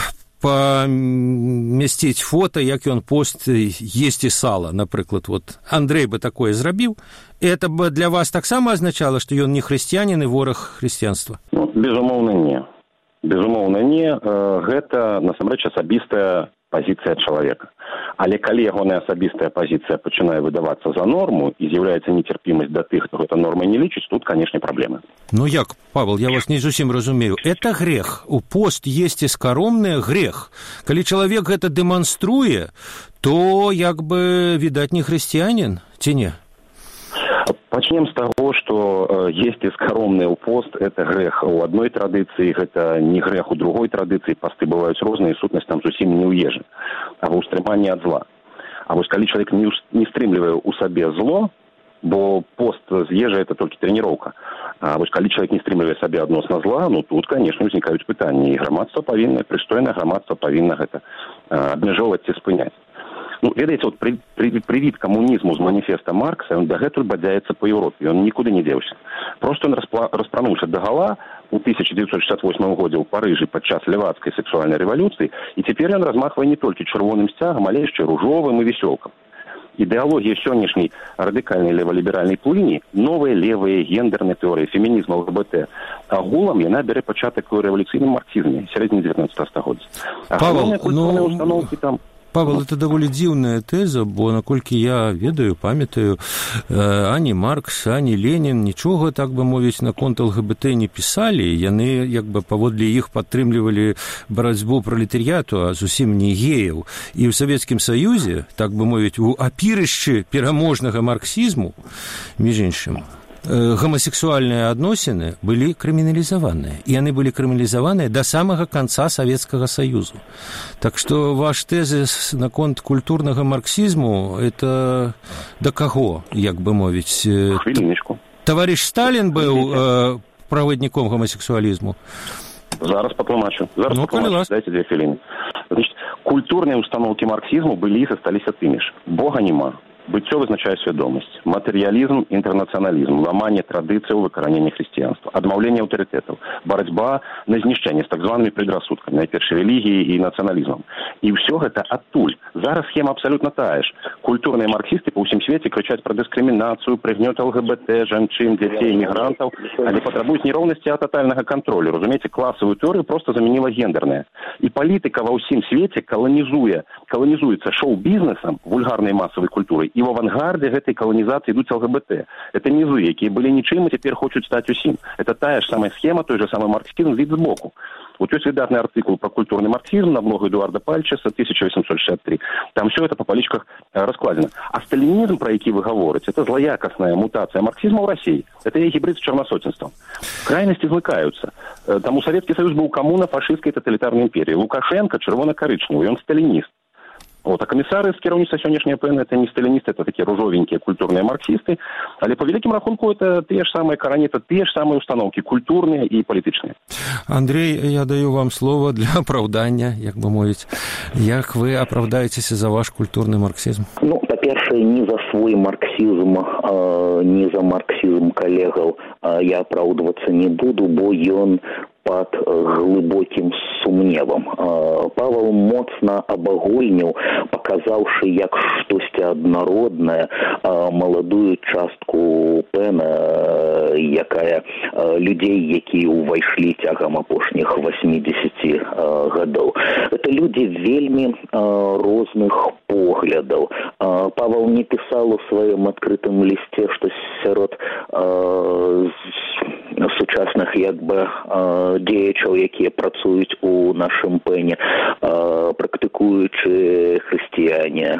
памясціць фота, як ён пост есці сала, напрыклад, вот Андрэй бы такое зрабіў, это бы для вас таксама азначала, што ён не хрысціянін і вораг хрысціянства? Ну, безумоўна, не. Безумоўна, не. Гэта, насамрэч, асабістая пазіцыя чалавека. Але калі ягоная асабістая пазіцыя пачынае выдавацца за норму і з'яўляецца нецярпімасць да тых, хто гэта нормай не лічыць, тут, канешне, праблемы. Ну як, Павел, я вас не зусім разумею. Это грех. У пост есці скаромны грех. Калі чалавек гэта дэманструе, то, як бы, відаць, не хрысціянін, ці не? Пачнем з таго, што есці скаромны ў пост – это грэх у адной традыцыі, гэта не грэх у другой традыцыі, посты бываюць розныя, сутнасць там зусім не ў ежы, а ў стрыманні ад зла. А вось калі чалавек не, не стрымлівае ў сабе зло, бо пост з ежай – это толькі трэніроўка, а вось калі чалавек не стрымлівае сабе адносна зла, ну тут, канешне, узнікаюць пытанні, і грамадства павінна, прыстойнае грамадства павінна гэта абмяжоўваць ці спыняць. Ну, ведаеце, вот при, при, привід камунізму з маніфеста Маркса, ён дагэтуль бадзяецца па Еўропе, ён нікуды не дзеўся. Просто ён распрануўся дагала ў тысяча дзевяцьсот шэсцьдзесят восьмым годзе ў Парыжы падчас левацкай сексуальнай рэвалюцыі, і цяпер ён размахвае не толькі чырвоным сцягам, але яшчэ ружовым і весёлкам. Ідэалогія сённяшняй радыкальнай леваліберальнай плыні, новыя левыя гендерныя тэорыі, фемінізм, ЛГБТ, агулам яна бярэ пачатак у рэвалюцыйным марксізме сярэдзіны дзевятнадцатага стагоддзя. А Павел, ну... установкі там... Павел, это даволі дзіўная тэза, бо, наколькі я ведаю, памятаю, ані Маркс, ані Ленін нічога, так бы мовіць, наконт ЛГБТ не пісалі. Яны, як бы, паводле іх падтрымлівалі барацьбу пралетарыяту, а зусім не геяў. І ў Савецкім Саюзе, так бы мовіць, у апірышчы пераможнага марксізму, між іншым, гомосексуальныя адносіны былі крыміналізаваныя. І яны былі крыміналізаваныя да самага канца Савецкага Саюзу. Так што ваш тэзіс наконт культурнага марксізму, это да каго, як бы мовіць? Хвілінечку. Таварыш Сталін быў э, правадніком гомосексуалізму? Зараз патлумачу. Зараз ну, патлумачу. Дайце две хвіліны. Значит, культурныя установкі марксізму былі і засталіся тымі ж. Бога няма. Быццё вызначае свядомасць. Матэрыялізм, інтэрнацыяналізм, ламанне традыцыяў выкаранення хрысціянства, адмаўленне аўтарытэтаў, барацьба на знішчэнне з так званымі предрасудкамі, найперш рэлігіі і нацыяналізмам. І ўсё гэта адтуль. Зараз схема абсалютна тая ж. Культурныя марксісты па ўсім свеце крычаць пра дыскрымінацыю, прыгнёт ЛГБТ, жанчын, дзяцей, мігрантаў, але патрабуюць не роўнасці, а татальнага кантролю. Разумееце, класавую тэорыю проста замяніла гендерная. І палітыка ва ўсім свеце каланізуе, каланізуецца шоу-бізнесам, вульгарнай масавай культурай, і в авангардзе гэтай каланізацыі ідуць ЛГБТ. Это нізы, якія былі нічым і цяпер хочуць стаць усім. Это тая ж самая схема, той же самый марксізм, від збоку. Вот есть выдатный артикул про культурный марксизм на блогу Эдуарда Пальчеса, тысяча восемьсот шестьдесят три. Там все это по поличках э, раскладено. А сталинизм, про який вы говорите, это злоякостная мутация марксизма в России. Это и гибрид с черносотенством. Крайности злыкаются. Э, там у Советский Союз был коммуна фашистской тоталитарной империи. Лукашенко червоно-коричневый, он сталинист. Вот, а комиссары з кіраўніцтва сённяшняй АПН это не сталинисты, это такие ружовенькие культурные марксисты, але по великим рахунку это те же самые корни, это те же самые установки, культурные и политичные. Андрей, я даю вам слово для оправдания, як бы мовить. Як вы оправдаетесь за ваш культурный марксизм? Ну, по-перше, не за свой марксизм, а, не за марксизм коллегов а, я оправдываться не буду, бо ён под глыбокім сумневам. Павел моцна абагульніў, паказаўшы як штосьці аднароднае маладую частку пэна, якая людзей, якія ўвайшлі цягам апошніх восьмідзесяці гадоў. Это людзі вельмі розных поглядаў. Павел не пісаў у сваім адкрытым лісце, што сярод сучасных як бы дзеячаў, якія працуюць у нашым пэне, практыкуючы хрысціяне,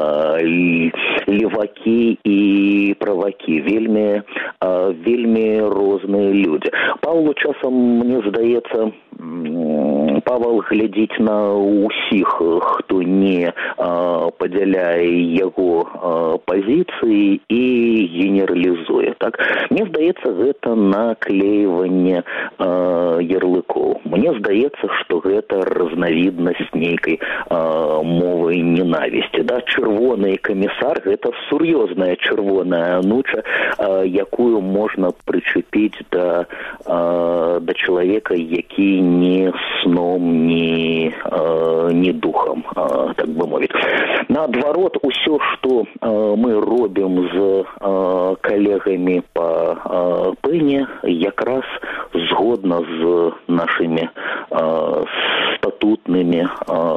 левакі і правакі, вельмі, вельмі розныя людзі. Павлу часам, мне здаецца, Павел глядзіць на ўсіх, хто не падзяляе яго пазіцыі і генералізуе. Так? Мне здаецца, гэта наклейванне ярлыкоў. Мне здаецца, што гэта разнавіднасць нейкай мовы ненавісці. Да? Чырвоны камісар – гэта сур'ёзная чырвоная ануча, якую можна прычепіць да, да чалавека, які ні сном, ні, ні духам, так бы мовіць. Наадварот, усё, што мы робім з калегамі па пэне, якраз згодна з нашымі статутнымі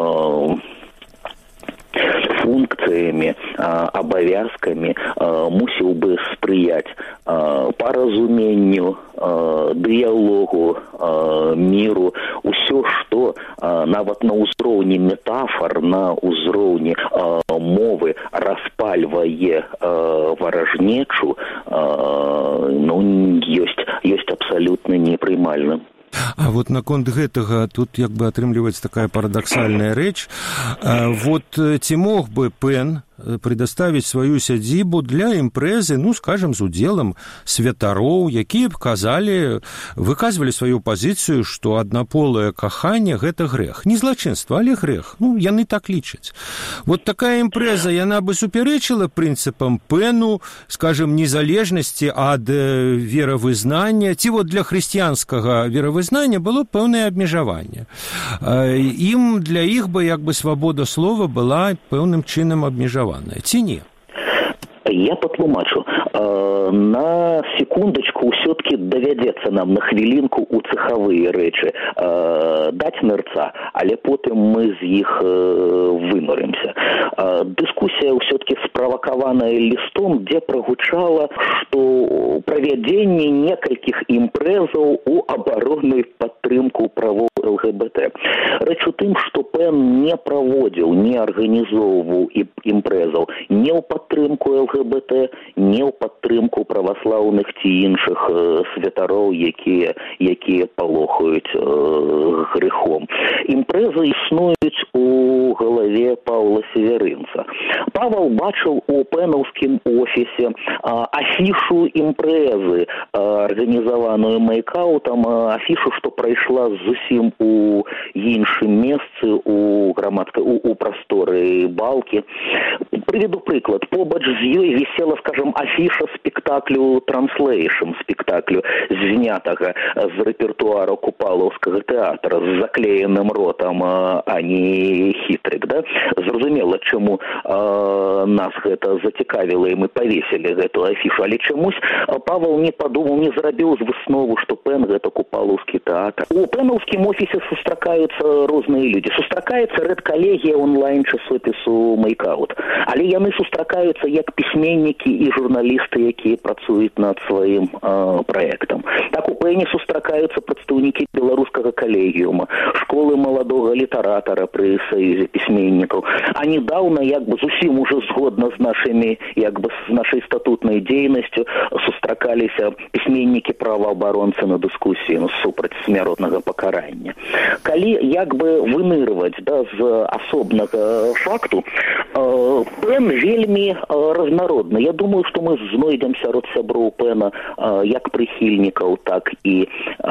функциями, обовязками мусіў бы спрыяць паразуменню, дыялогу, міру, усё, што нават на ўзроўні метафор, на ўзроўні мовы распальвае варажнечу, ну, ёсць, ёсць абсалютна непрымальным. А вот наконт гэтага тут як бы атрымліваецца такая парадаксальная рэч. Вот ці мог бы пэн предоставить свою сядзібу для імпрэзы, ну, скажем, з удзелам святароў, якія б казалі, выказвалі сваю пазіцыю, што аднаполае каханне – гэта грэх. Не злачынства, але грэх. Ну, яны так лічаць. Вот такая імпрэза, яна бы суперечыла прынцыпам пэну, скажем, незалежнасці ад веравызнання, ці вот для хрысціянскага веравызнання было пэўнае абмежаванне. Ім, для іх бы, як бы, свабода слова была пэўным чынам абмежаванная. Ці не? Я патлумачу. На секундочку все-таки доведется нам на хвилинку у цеховые речи дать нырца, але потом мы з іх вынуримся. Дискуссия все-таки спровокованная листом, где прогучала, что проведение некальких импрезаў у оборонную подтрымку правоў ЛГБТ. Рэч у тым, что пэн не проводил, не организовывал импрезаў ни у подтрымку ЛГБТ, ни у подтрымку падтрымку праваслаўных ці іншых святароў, якія якія палохаюць грэхом. Імпрэзы існуюць у галаве Паўла Северынца. Павел бачыў у пэнаўскім офісе афішу імпрэзы, арганізаваную Майкаутам, афішу, што прайшла зусім у іншым месцы, у грамадскай, у, у прасторы балкі. Прыведу прыклад. Побач з ёй вісела, скажем, афіша спектаклю «Транслейшн», спектаклю, знятага з рэпертуару Купалаўскага тэатра з заклееным ротам Ані Хітрык, да? Зразумела, чаму э, нас гэта зацікавіла і мы павесілі гэту афішу, але чамусь Павел не падумаў, не зрабіў з выснову, што Пэн гэта Купалаўскі тэатр. У пэнаўскім офісе сустракаюцца розныя людзі. Сустракаецца рэдкалегія онлайн-часопісу «Майкаут». Але яны сустракаюцца як пісьменнікі і журналісты, якія працуюць над сваім э, праектам. Так у Пэне сустракаюцца прадстаўнікі беларускага калегіума, школы маладога літаратара пры саюзе пісьменнікаў. А недаўна, як бы зусім уже згодна з нашымі, як бы з нашай статутнай дзейнасцю, сустракаліся пісьменнікі праваабаронцы на дыскусіі супраць смяротнага пакарання. Калі як бы вынырваць, да, з асобнага факту, э, Пэн вельмі э, разнародны. Я думаю, што мы знойдзем сярод сяброў Пэна э, як прыхільнікаў, так і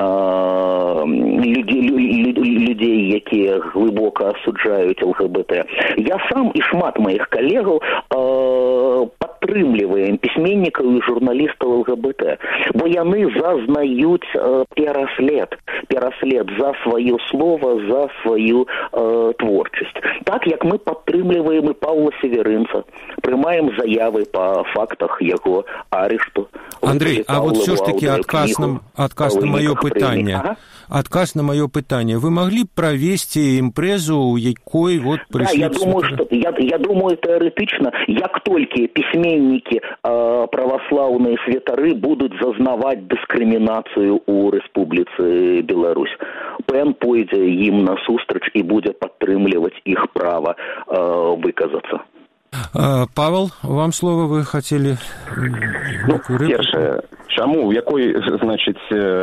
э, людзей, людзей, якія глыбока асуджаюць ЛГБТ. Я сам і шмат маіх калегаў э, падтрымліваем пісьменнікаў і журналістаў ЛГБТ, бо яны зазнаюць э, пераслед, пераслед за сваё слова, за сваю э, творчасць. Так, як мы падтрымліваем і Паўла Северынца, прымаем заявы па фактах яго арышту. Андрей, а вот все ж таки адказ на, адказ на маё пытанне. Ага. Адказ на маё пытанне. Вы маглі б правесці імпрэзу, у якой вот прыйшлі... Да, я думаю, что, я, я думаю, тэарэтычна, як толькі пісьменнікі, э, праваслаўныя святары будуць зазнаваць дыскрымінацыю ў Рэспубліцы Беларусь, Пэн пойдзе ім насустрач і будзе падтрымліваць іх права э, выказацца. Павел, вам слово, вы хотели... Ну, першае, чаму, у якой, значыць,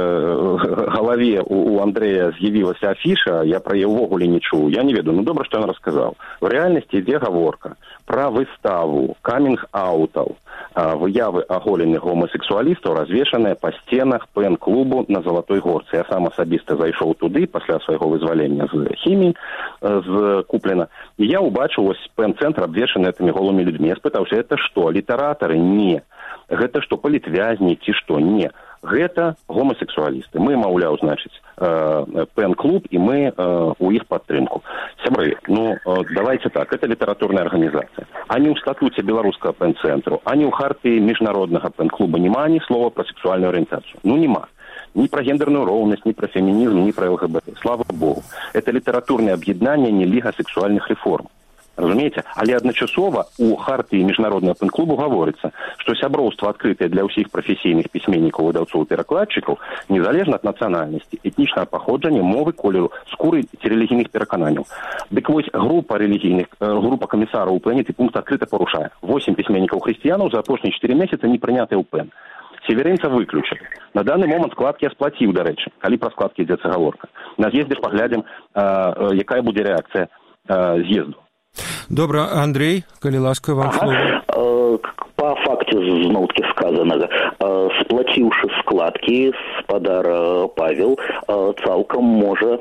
галаве у Андрэя з'явілася афіша, я пра яе ўвогуле не чуў, я не ведаю, ну добра, што ён расказаў. В рэальнасці ідзе гаворка пра выставу камінг-аутаў, выявы аголеных гомасексуалістаў, развешаныя па сценах Пэн-клубу на Залатой Горцы. Я сам асабіста зайшоў туды пасля свайго вызвалення з хіміі, з Купліна, і я ўбачыў ось Пэн-цэнтр абвешаны этымі голымі людзьмі. Я спытаўся, это што, літаратары? Не. Гэта што, палітвязні ці што? Не. Гэта гомасексуалісты. Мы, маўляў, значыць, Пэн-клуб, і мы у іх падтрымку. Сябры, ну, давайте так, это літаратурная арганізацыя. Ані ў статуце беларускага Пэн-цэнтру, ані ў хартыі міжнароднага Пэн-клуба няма ні слова пра сексуальную арыентацыю. Ну, нема. Ни про гендерную ровность, ни про феминизм, ни про ЛГБТ. Слава Богу. Это літаратурнае аб'яднанне, не ліга сексуальных реформ. Разумееце? Але адначасова у хартыі міжнароднага Пэн-клубу гаворыцца, што сяброўства адкрытае для ўсіх прафесійных пісьменнікаў, выдаўцоў і перакладчыкаў, незалежна ад нацыянальнасці, этнічнага паходжання, мовы, колеру, скуры ці рэлігійных перакананняў. Дык вось група рэлігійных, група камісараў у Пэне пункт адкрыта парушае. восемь пісьменнікаў хрысціянаў за апошнія чатыры месяцы не прынятыя ў Пэн. Северынца выключылі. На данный момент складкі я сплаціў, дарэчы, калі пра складкі ідзецца гаворка. На з'ездзе паглядзім, якая будзе рэакцыя з'езду. Добра, Андрей, калі ласка, вам ага. слово. Па факце зноўкі сказанага, сплаціўшы складкі, спадар Павел цалкам можа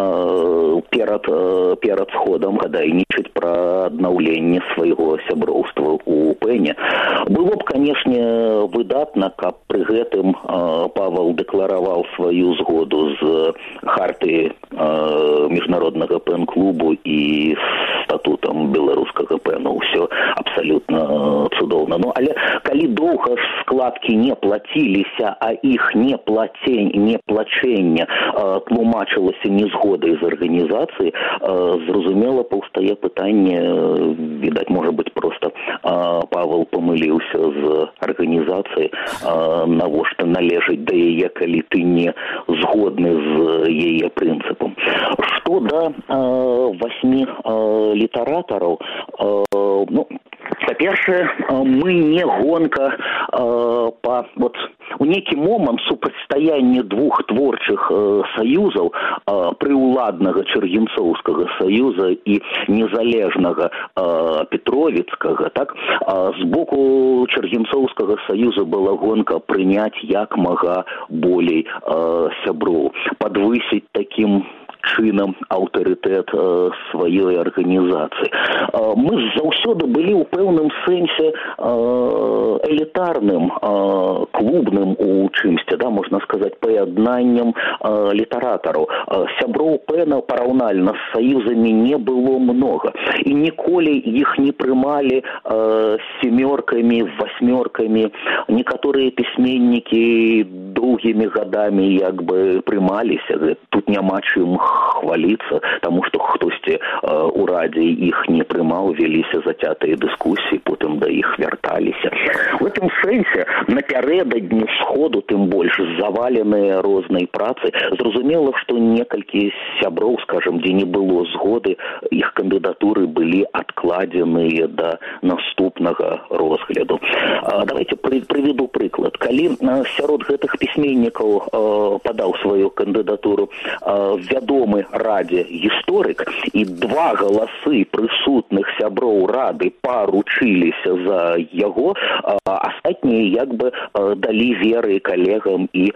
перад, перад сходам гадайнічаць пра аднаўленне свайго сяброўства ў Пэне. Было б, канешне, выдатна, каб пры гэтым Павел дэклараваў сваю згоду з хартыі міжнароднага Пэн-клубу і статутам беларускага Пэну. Усё абсалютна цудоўна. Ну, але калі доўга ж складкі не плаціліся, а іх неплацень, неплачэнне э, тлумачылася незгодай з арганізацыяй, э, зразумела, паўстае пытанне, э, відаць, можа быць, проста э, Павел памыліўся з арганізацыяй, э, навошта належыць да яе, калі ты не згодны з яе прынцыпам. Што да э, васьмі э, літаратараў, э, ну, Па-першае, мы не гонка э, па вот у нейкі момант супрацьстаяння двух творчых э, саюзаў, э, прыўладнага Чэргінцоўскага саюза і незалежнага э, Петровіцкага, так, э, з боку Чэргінцоўскага саюза была гонка прыняць як мага болей э, сяброў, падвысіць такім чынам аўтарытэт э, сваёй арганізацыі. Э, мы заўсёды былі ў пэўным сэнсе э, элітарным, э, клубным у чымсьці, да, можна сказаць, паяднаннем э, літаратараў. Э, сяброў Пэна параўнальна з саюзамі не было многа. І ніколі іх не прымалі э, сямёркамі, васьмёркамі. Некаторыя пісьменнікі доўгімі гадамі як бы прымаліся. Тут няма чым хваліцца, таму што хтосьці э, у радзе іх не прымаў, веліся зацятыя дыскусіі, потым да іх вярталіся. У гэтым сэнсе напярэдадні сходу, тым больш заваленыя рознай працай, зразумела, што некалькі сяброў, скажам, дзе не было згоды, іх кандыдатуры былі адкладзеныя да наступнага розгляду. Э, давайте пры, прыведу прыклад. Калі э, сярод гэтых пісьменнікаў э, падаў сваю кандыдатуру э, вядомы радзе гісторык, і два галасы прысутных сяброў рады паручыліся за яго, астатнія як бы далі веры калегам і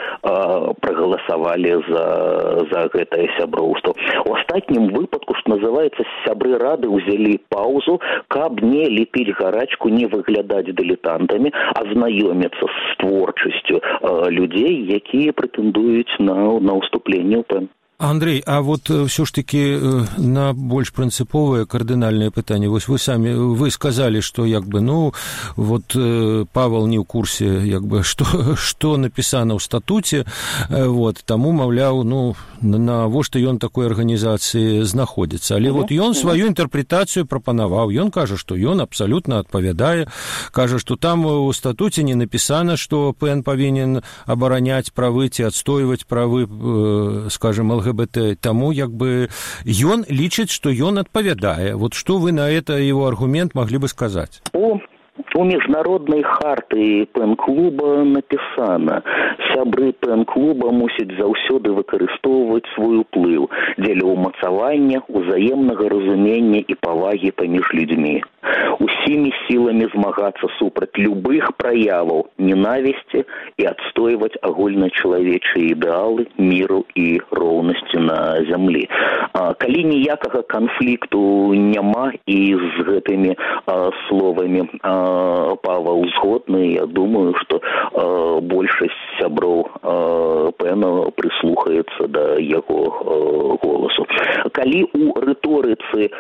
прагаласавалі за, за гэтае сяброўства. У астатнім выпадку, што называецца, сябры рады ўзялі паўзу, каб не ліпіць гарачку, не выглядаць дылетантамі, а знаёміцца з творчасцю людзей, якія прэтэндуюць на, на ўступленне ў Пэн. Андрей, а вот все ж таки на больш прынцыповае кардынальнае пытанне. Вось вы самі вы сказалі, што як бы ну вот Павел не ў курсе, як бы што што напісана ў статуце, вот таму маўляў, ну навошта ён такой арганізацыі знаходзіцца. Але вот ён сваю інтэрпрэтацыю прапанаваў. Ён кажа, што ён абсалютна адпавядае, кажа, што там у статуце не напісана, што Пэн павінен абараняць правы ці адстойваць правы, скажем, эл гэ бэ тэ. Таму як бы ён лічыць, што ён адпавядае. Вот што вы на это его аргумент маглі бы сказаць? О, у міжнароднай харты Пэн-клуба напісана: сябры Пэн-клуба мусяць заўсёды выкарыстоўваць свой уплыў дзеля ўмацавання, узаемнага разумення і павагі паміж людзьмі, усімі сіламі змагацца супраць любых праяваў ненавісці і адстойваць агульначалавечыя ідэалы міру і роўнасці на зямлі. А, калі ніякага канфлікту няма і з гэтымі а, словамі а, Павел згодны, я думаю, што а, большасць сяброў а, Пэна прыслухаецца да яго а, голасу. Калі у рыторыцы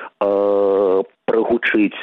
а, прагучыць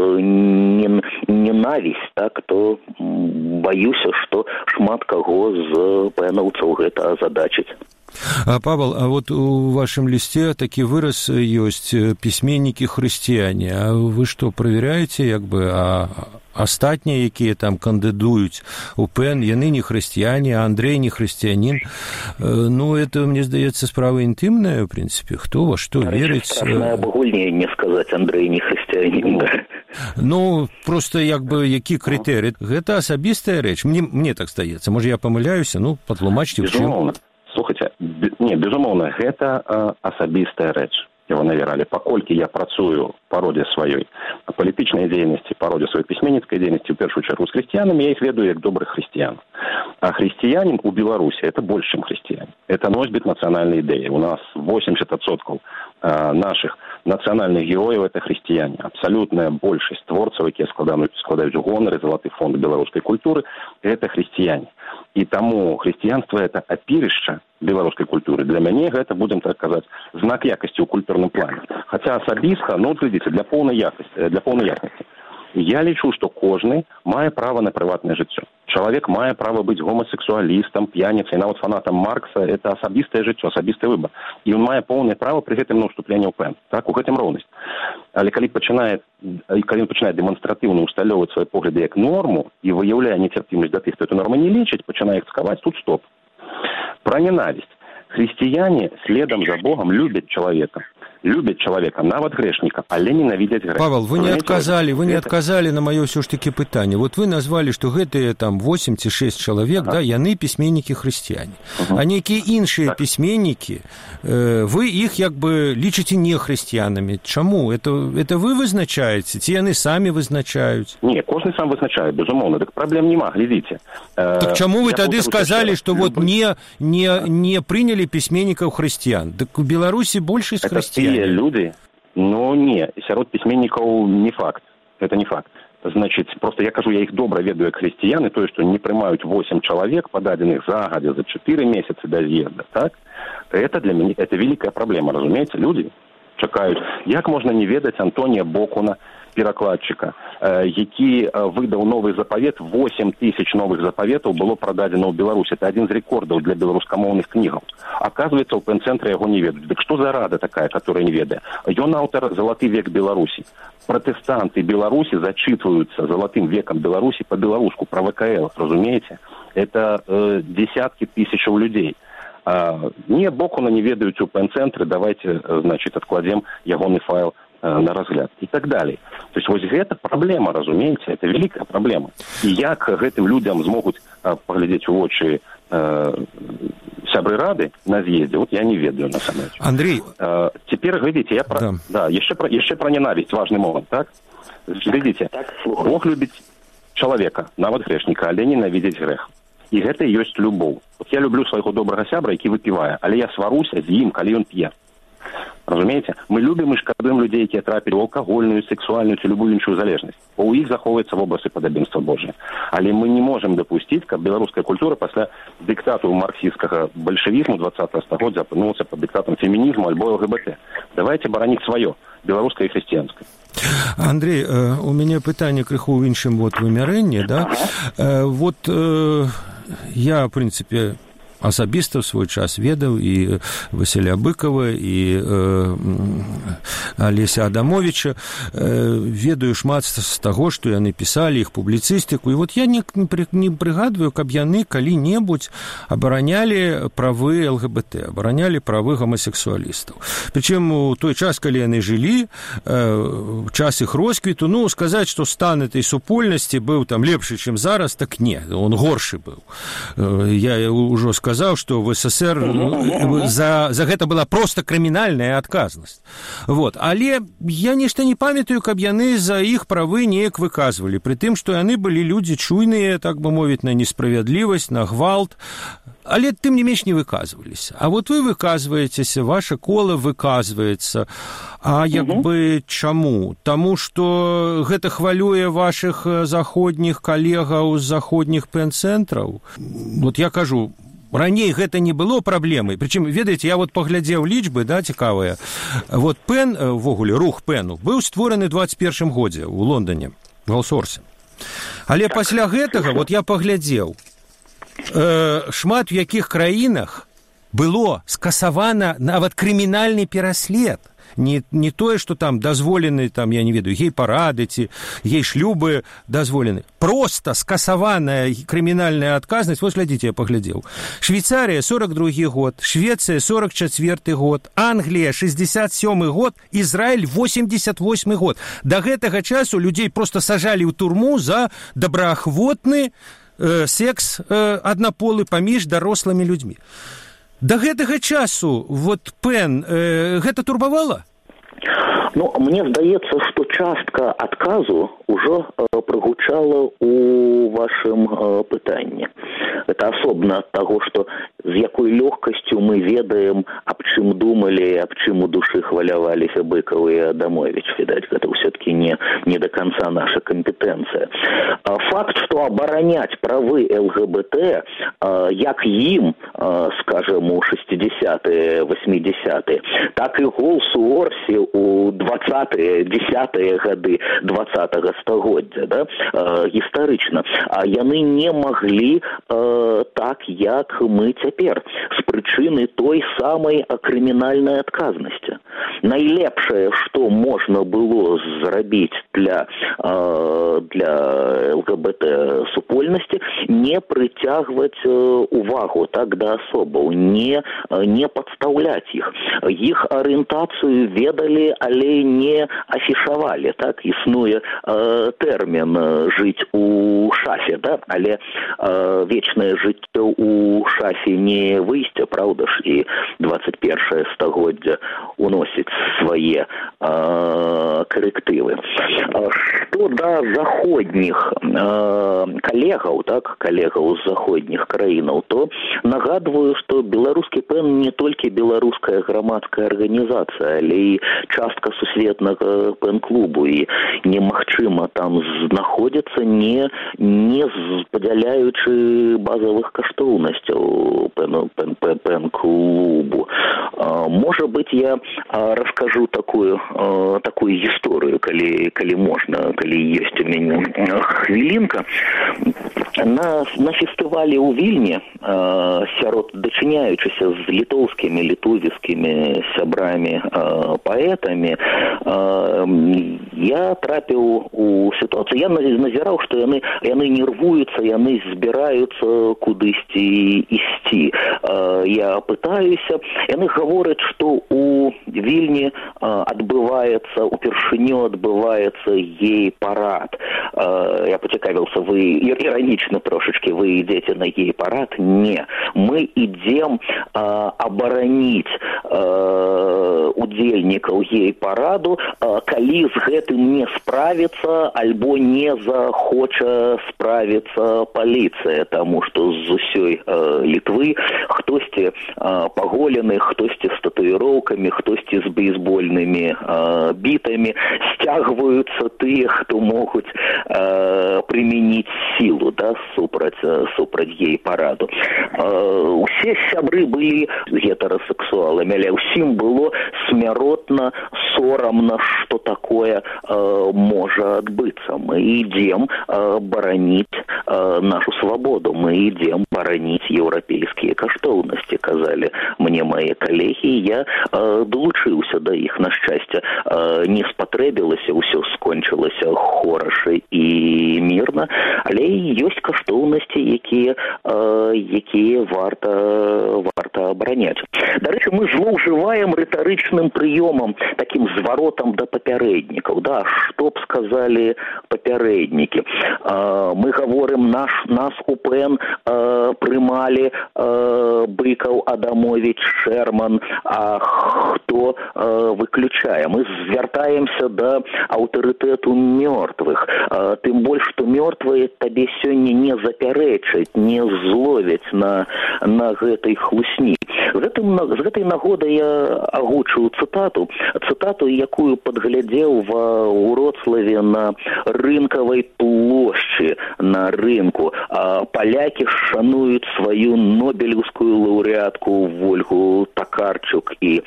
ненавісць, так, то баюся, што шмат каго з пэнаўцаў гэта азадачыць. А, Павел, а вот у вашем листе такі выраз ёсць пісьменнікі-хрысціяне. А вы што, правяраеце, як бы, а астатнія, якія там кандыдуюць у Пэн, яны не хрысціяне, а Андрей не хрысціянін? Ну, это, мне здаецца, справа інтымная, в прынцыпе. Хто во што верыць? Страшная абагульненне сказаць, Андрей не хрысціянін. Ну, просто, як бы, які крытэрый? Гэта асабістая рэч. Мне, мне так здаецца. Можа, я памыляюся? Ну, патлумачце, ў чым. Слухайте, не, безумоўна, гэта э, асабістая рэч. Его навералі. Паколькі я працую па родзе сваёй палітычнай дзейнасці, па родзе сваёй пісьменніцкай дзейнасці, ў першую чаргу з хрысціянамі, я іх ведаю як добрых хрысціян. А хрысціянин у Беларусі – это больш, чым хрысціяне. Это носьбіт нацыянальнай ідэі. У нас восемьдесят процентов э, наших нацыянальных герояў – это хрысціяне. Абсалютная большасць творцаў, якія складаюць, складаюць гонары, залаты фонд беларускай культуры – это хрысціяне. І таму хрысціянства – это апірышча беларускай культуры. Для мяне гэта, будем так казаць, знак якасці ў культурным плане. Хаця асабіста, ну, глядзіце, для поўнай якасці, для поўнай якасці. Я лічу, што кожны мае права на прыватнае жыццё. Чалавек мае права быць гомасексуалістам, п'яніцай, нават фанатам Маркса. Это асабістае жыццё, асабісты выбар. І ён мае поўнае права пры гэтым на ўступленне ў Пэн. Так, у гэтым роўнасць. Але калі пачынае, калі ён пачынае дэманстратыўна ўсталёўваць свае погляды як норму і выяўляе нецярпімасць да тых, хто эту норму не лічыць, пачынае іх цкаваць, тут стоп. Пра ненавісць. Хрысціяне следам за Богом любят человека. любяць чалавека, нават грэшніка, але ненавідзяць грэшніка. Павел, вы не адказалі, вы не адказалі на маё ўсё ж такі пытанне. Вот вы назвалі, што гэтыя там восемь ці шэсць чалавек, ага. да, яны пісьменнікі-хрысціяне. Угу. А нейкія іншыя так. пісьменнікі, э, вы іх як бы лічыце не хрысціянамі. Чаму? Это, это вы вызначаеце? Ці яны самі вызначаюць? Не, кожны сам вызначае, безумоўна. Так праблем няма, глядзіце. Э, так чаму вы тады сказалі, што вот не, не, не прынялі пісьменнікаў хрысціян? Так у Беларусі большасць хрысціян. Это тыя люди, ну не, сярод пісьменнікаў не факт. Это не факт. Значит, просто я кажу, я их добра ведаю як хрысціяны, тое, што не прымаюць восемь чалавек, пададзеных загадзя за чатыры месяцы да з'езда, так? Это для мяне, это великая праблема, разумееце? Люди чакаюць. Як можна не ведаць Антонія Бокуна, перакладчыка, э, які э, выдаў новы запавет, восемь тысяч новых запаветаў было прададзена ў Беларусі. Это адзін з рэкордаў для беларускамоўных кнігаў. Аказваецца, ў пэн-цэнтры яго не ведаюць. Дык што за рада такая, которая не ведае? Ён аўтар «Залаты век Беларусі». Пратэстанты Беларусі зачитываются «Золотым веком Беларуси» по-белоруску, про вэ ка эл, разумеете? Это э, десятки тысяч людей. А, не, Бокуна не ведаюць у пэн-цэнтры, давайте, значит, откладем ягоны файл э, на разгляд и так далее. То есть вот это проблема, разумеете, это великая проблема. И як гэтым людям змогуць э, поглядеть в очи э, сябры рады на з'езде, вот я не ведаю на самом деле. Андрей. Э, теперь, глядите, я про... Да, да еще, про, еще про ненависть, важный момент, так? Глядите, Бог любит человека, нават грешника, але ненавидеть грех. І гэта і ёсць любоў. Вот я люблю свайго добрага сябра, які выпівае, але я сваруся з ім, калі ён п'е. Разумееце? Мы любім і шкадуем людзей, якія трапілі ў алкагольную, сексуальную ці любую іншую залежнасць. Бо ў іх захоўваецца вобраз і падабенства Божие. Але мы не можам дапусціць, каб беларуская культура пасля дыктату марксісцкага бальшавізму двадцатага стагоддзя апынулася пад дыктатам фемінізму альбо эл гэ бэ тэ. Давайте бараніць сваё, беларускае і хрысціянскае. Андрей, у мяне пытанне крыху ў іншым вот вымярэнні, да? Вот я, в прынцыпе, асабіста ў свой час ведаў і Васіля Быкова, і э, Алеся Адамовича, э, ведаю шмат з таго, што яны пісалі, іх публіцыстыку, і вот я не, не прыгадваю, каб яны калі-небудзь абаранялі правы эл гэ бэ тэ, абаранялі правы гомасексуалістаў. Прычым у той час, калі яны жылі, э, час іх росквіту, ну, сказаць, што стан этой супольнасці быў там лепшы, чым зараз, так не, он горшы быў. Э, я ўжо сказаў, сказаў, што в эс эс ер за, за гэта была проста крымінальная адказнасць. Вот. Але я нешта не памятаю, каб яны за іх правы неяк выказвалі, пры тым, што яны былі людзі чуйныя, так бы мовіць, на несправядлівасць, на гвалт, але тым не менш не выказваліся. А вот вы выказваецеся, ваша кола выказваецца. А як бы чаму? Таму, што гэта хвалюе вашых заходніх калегаў з заходніх пэн-цэнтраў? Вот я кажу, раней гэта не было праблемай. Прычым, ведаеце, я вот паглядзеў лічбы, да, цікавыя. Вот пэн, увогуле, рух пэну, быў створаны ў двадцать першым годзе ў Лондоне, в Алсорсе. Але пасля гэтага, вот я паглядзеў, э, шмат в якіх краінах было скасавана нават крымінальны пераслед. Не, не тое, што там дазволены, там, я не ведаю, гей-парады ці гей-шлюбы дазволены. Проста скасаваная крымінальная адказнасць. Вот, глядзіце, я паглядзеў. Швейцария сорок другі год, Швеция сорок чацвёрты год, Англія шестьдесят сёмы год, Ізраиль восемьдесят восьмы год. Да гэтага часу людзей проста сажалі ў турму за добраахвотны э, секс э, аднаполы паміж дарослымі людзьмі. Да гэтага часу вот пэн э, гэта турбавала? Ну, мне здаецца, што частка адказу ўжо э, прагучала ў вашым э, пытанні. Это асобна ад таго, што з якой лёгкасцю мы ведаем, аб чым думалі, аб чым у душы хваляваліся Быкаў і Адамович. Відаць, гэта ўсё-таки не, не до конца наша компетенция. А факт, што абараняць правы эл гэ бэ тэ, э, як ім, э, скажем, у шестидесятые, восьмидесятые, так і Голсу Орсі у двадцатые, десятые гады двадцатага стагоддзя, да, э, гістарычна. А яны не маглі э, так, як мы цяпер цяпер з прычыны той самай крымінальнай адказнасці. Найлепшае, што можна было зрабіць для, для ЛГБТ супольнасці, не прыцягваць увагу так да асобаў, не, не падстаўляць іх. Іх арыентацыю ведалі, але не афішавалі. Так? Існуе э, тэрмін «жыць у шафе», да? Але э, вечнае жыццё у шафе не выйсце, праўда ж, і двадцать першае стагоддзе уносіць свае э, карэктывы. Што да заходніх э, калегаў, так, калегаў з заходніх краінаў, то нагадваю, што беларускі пэн не толькі беларуская грамадская арганізацыя, але і частка сусветнага пэн-клубу, і немагчыма там знаходзіцца, не, не падзяляючы базавых каштоўнасцяў пэн-клубу. Можа быць, я раскажу такую, такую гісторыю, калі, калі можна, калі ёсць у мяне хвілінка. На, на фестывалі ў Вільні сярод дачыняючыся з літоўскімі, літовіскімі сябрамі, паэтамі, я трапіў у сітуацыю, я назіраў, што яны, яны нервуюцца, яны збіраюцца кудысьці ісці. Я пытаюся, яны гавораць, што у Вільні адбываецца, упершыню адбываецца гей-парад. Я пацікавіўся, вы іранічна трошачкі, вы ідзеце на гей-парад? Не. Мы ідзем абараніць удзельнікаў гей-параду, калі з гэтым не справіцца, альбо не захоча справіцца паліцыя, таму што з усёй Літвы хтосьці паголены, хтосьці з татуіроўкамі, хтосьці з бейсбольнымі бітамі, сцягваюцца тыя, хто могуць прымяніць сілу, да, супраць, супраць гей-параду. Усе сябры былі гетэрасексуаламі, але ўсім было смяротна, сорамна, што такое можа адбыцца. Мы ідзем бараніць нашу свабоду, мы ідзем бараніць еўрапейскія каштоўнасці, казалі мне мае калегі, я далучыўся да іх, на шчасце. Не спатрэбілася, ўсё скончылася хораша і мірна, але ёсць каштоўнасці, якія, якія варта, варта абараняць. Дарэчы, мы злоўжываем рытарычным прыёмам, такім зваротам да папярэднікаў. Да, што б сказалі папярэднікі? Мы гаворым, наш, нас у ПН прымалі Быкаў, Адамович, Шерман, а хто выключае? Мы звяртаемся да аўтарытэту мёртвых. Тым больш, што мёртвыя табе сёння не запярэчаць, не зловяць на, на гэтай хлусні. З, гэтым, з гэтай нагоды я агучыў цытату, цытату, якую падглядзеў ва Уроцлаве на рынкавай плошчы, на рынку. Палякі шануюць сваю нобелеўскую лаўрэатку Вольгу Такарчук і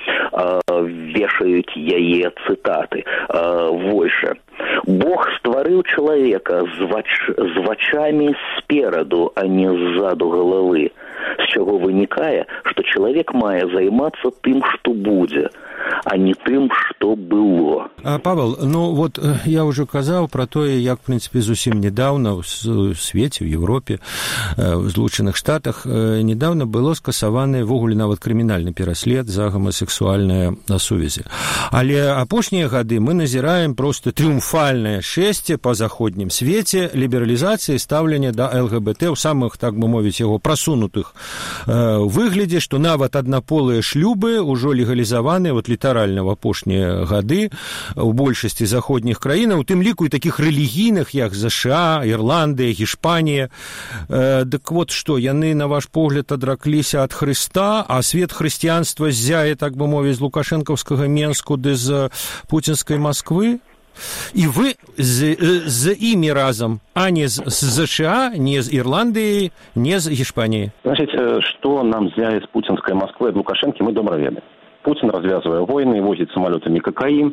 вешаюць яе цытаты. Вось жа. Бог стварыў чалавека з, вач... з вачамі спераду, а не ззаду галавы, з чаго вынікае, што чалавек мае займацца тым, што будзе, а не тым, што было. А, Павел, ну вот я ўжо казаў пра тое, як, в прынцыпе, зусім недаўна ў свеце, ў Еўропе, в Злучаных Штатах недаўна было скасаваны ввогуле нават крымінальны пераслед за гомасексуальныя сувязі. Але апошнія гады мы назіраем проста трыумфальнае шэсце па заходнім свеце лібералізацыі стаўлення да ЛГБТ ў самых, так бы мовіць, яго прасунутых э, выглядзе, што нават аднаполыя шлюбы ўжо легалізаваны вот літаральна в апошнія гады у большасці заходніх краінаў, у тым ліку і такіх рэлігійных, як ЗША, Ірландыя, Гішпанія. Э, дык вот што, яны, на ваш погляд, адракліся ад Хрыста, а свет хрысціянства ззяе, так бы мовіць, з лукашэнкаўскага Менску ды з пуцінскай Масквы? І вы з, з імі разам, а не з, з ЗША, не з Ірландыі, не з Гішпаніі. Значит, что нам зяе з пуцінскай Москвы ад Лукашэнкі, мы добра ведаем. Путин развязывая войны, возит самолетами кокаин,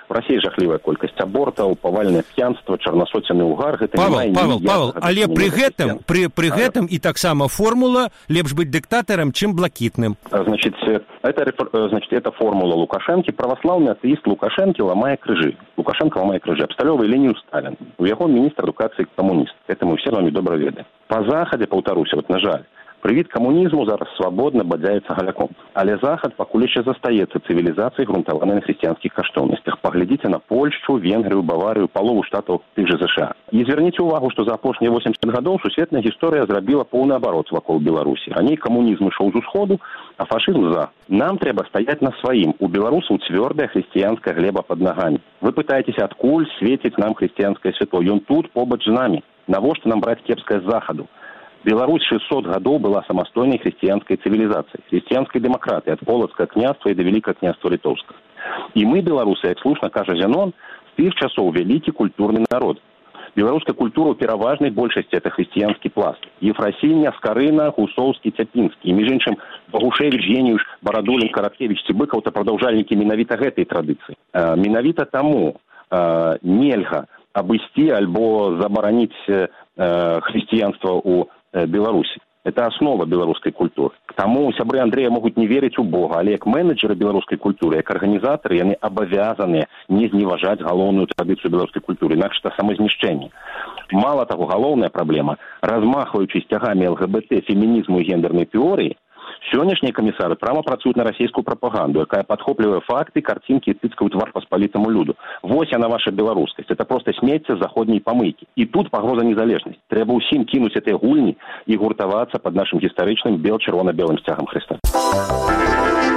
У Расіі жахлівая колькасць абортаў, павальнае п'янства, чарнасоценны угар. Гэта Павел, не Павел, Павел, але пры гэтым, пры, пры гэтым і таксама формула лепш быць дыктатарам, чым блакітным. Значит, это, значит, это формула Лукашенко. Православный атеист Лукашенко ломая крыжи. Лукашенко ломая крыжи. Абсталёвый Ленин Сталин. У яго міністр адукацыі камуніст. Это мы все вами добра ведаем. Па захадзе, паўтаруся, вот на жаль, прывід камунізму зараз свабодна бадзяецца галяком. Але захад пакуль яшчэ застаецца цывілізацыяй, грунтаванай на хрысціянскіх каштоўнасцях. Паглядзіце на Польшчу, Венгрыю, Баварыю, палову штатаў тых же ЗША. І звярніце ўвагу, што за апошнія восемьдесят гадоў сусветная гісторыя зрабіла поўны абарот вакол Беларусі. Раней камунізм ішоў з усходу, а фашызм за. Нам трэба стаяць на сваім. У беларусаў цвёрдая хрысціянская глеба пад нагамі. Вы пытаецеся, адкуль свеціць нам хрысціянскае святло. Ён тут побач з намі. Навошта нам браць кепскае з захаду? Беларусь шестьсот гадоў была самастойнай хрысціянскай цывілізацыяй, хрысціянскай дэмакратыяй ад полацкага княства і да великага княства літоўскага. І мы, беларусы, як слушна кажа Зянон, з тых часоў вялікі культурны народ. Беларуская культура ў пераважнай большасці это хрысціянскі пласт. Ефрасіння, Скарына, Гусоўскі, Цяпінскі. І між іншым Багушевіч, Геніюш, Барадулін, Караткевіч, Цыбыкаў то прадаўжальнікі менавіта гэтай традыцыі. Э, менавіта таму э, нельга абысці альбо забараніць э, хрысціянства ў Беларусі. Это основа беларускай культуры. К таму сябры Андрэя могуць не верыць у Бога, але як менеджеры беларускай культуры, як арганізатары, яны абавязаныя не зневажаць галоўную традыцыю беларускай культуры, інакш это самазнішчэнне. Мала таго, галоўная праблема, размахваючы сцягамі ЛГБТ, фемінізму і гендернай тэорыі, сённяшнія камісары прямо працуюць на расійскую прапаганду, якая падхоплівае факты, карцінкі і тыцкаюць твар паспалітаму люду. Вось яна ваша беларускасць. Это просто смецце з заходняй памыйкі. І тут пагроза незалежнасці. Трэба ўсім кінуць гэтыя гульні і гуртавацца пад нашым гістарычным бел-чырвона-белым сцягам Хрыста.